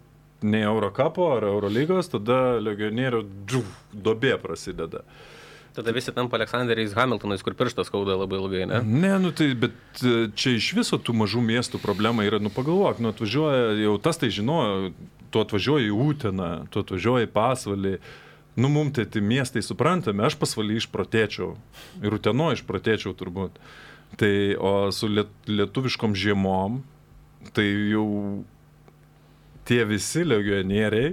nei Eurokapo ar Eurolygos, tada legionierių džuf, dobė prasideda. Tada visi tampa Aleksanderiais Hamiltonais, kur pirštas skauda labai ilgai, ne? Ne, nu tai, bet čia iš viso tų mažų miestų problema yra, nu pagalvok, nu atvažiuoja, jau tas tai žinojo, tu atvažiuoji į Uteną, tu atvažiuoji į Pasvalį, nu mum tai, tai miestai suprantame, aš Pasvalį išprotėčiau ir Uteno išprotėčiau turbūt. Tai, o su liet, lietuviškom žiemom, tai jau tie visi legionieriai,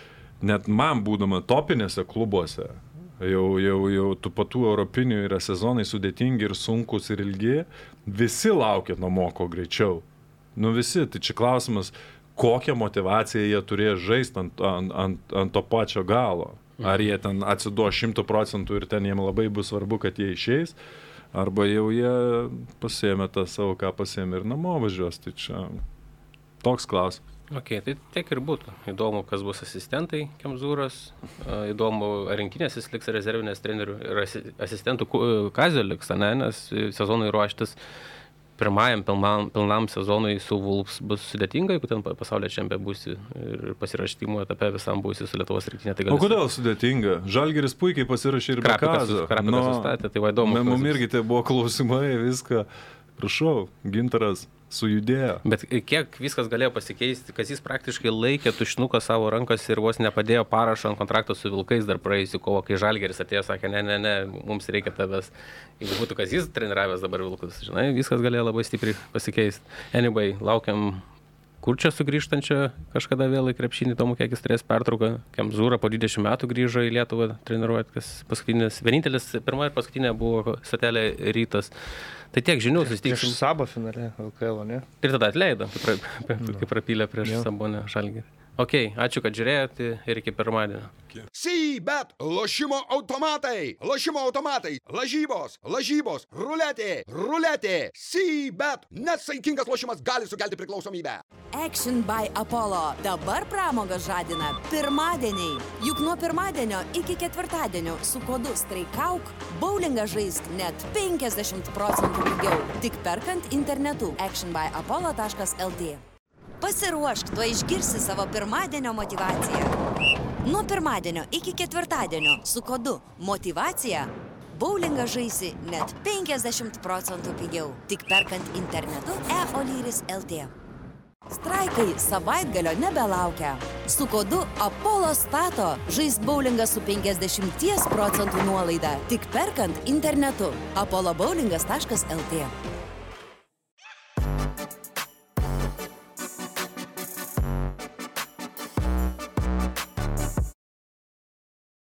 net man būdama topinėse klubuose, Jau, jau, jau tų patų europinių yra sezonai sudėtingi ir sunkus ir ilgi, visi laukia namo kuo greičiau. Nu visi, tai čia klausimas, kokią motivaciją jie turėjo žaisti ant, ant, ant, ant to pačio galo. Ar jie ten atsiduo šimtų procentų ir ten jiem labai bus svarbu, kad jie išeis, arba jau jie pasiėmė tą savo, ką pasiėmė ir namo važiuos. Tai čia toks klausimas. Ok, tai tiek ir būtų. Įdomu, kas bus asistentai Kemzūros, įdomu, ar rinkinės jis liks rezervinės trenerių ir asistentų Kazio liks, ne, nes sezonui ruoštis pirmajam pilnam, pilnam sezonui su Wolves bus sudėtinga, jeigu ten pasaulio čempionate būsi ir pasirašymo etape visam būsi su Lietuvos rinktinė. Tai o kodėl sudėtinga? Žalgiris puikiai pasirašė ir be Kazio. Krapikas no, sustatė, tai va įdomu. Mums irgi tai buvo klausimai, viską. Prašau, Gintaras sujudėjo. Bet kiek viskas galėjo pasikeisti, kas jis praktiškai laikė tušinuką savo rankos ir vos nepadėjo parašo ant kontrakto su Vilkais dar praėjusiu kovo, kai Žalgiris atėjo, sakė, ne, ne, ne, mums reikia tavęs. Jeigu būtų kas jis treniravęs dabar Vilkus, žinai, viskas galėjo labai stipriai pasikeisti. Anyway, laukiam Kurčio sugrįžtančio kažkada vėl į krepšinį, tomu, kiek jis turės pertrauką. Kemzūra po dvidešimt metų grįžo į Lietuvą treniruoti, kas paskutinis, vienintelis, pirma ir paskutinė buvo Stotelė Rytas. Tai tiek žinių, susitiksim. Prieš Sabą finale, L K L, ne? Ir tada atleido, kaip prapylė prieš Sabonę Žalgirį. Ok, ačiū, kad žiūrėjote ir iki pirmadienio. C-bet lošimo automatai, lošimo automatai, lažybos, lažybos, ruletė, ruletė, C-bet. Nesaikingas lošimas gali sukelti priklausomybę. Action by Apollo. Dabar pramogas žadina pirmadieniai. Juk nuo pirmadienio iki ketvirtadienio su kodu streikauk bowlingą žaisk net penkiasdešimt procentų pigiau. Tik perkant internetu action by apollo taškas l t. Pasiruošk, tuo išgirsi savo pirmadienio motivaciją. Nuo pirmadienio iki ketvirtadienio su kodu motivacija bowlingą žaisi net penkiasdešimt procentų pigiau. Tik perkant internetu e olyris taškas l t. Straikai savaitgalio nebelaukia. Su kodu Apollo Stato žaisk bowlingą su penkiasdešimt procentų nuolaida. Tik perkant internetu apollo bowlingas taškas l t.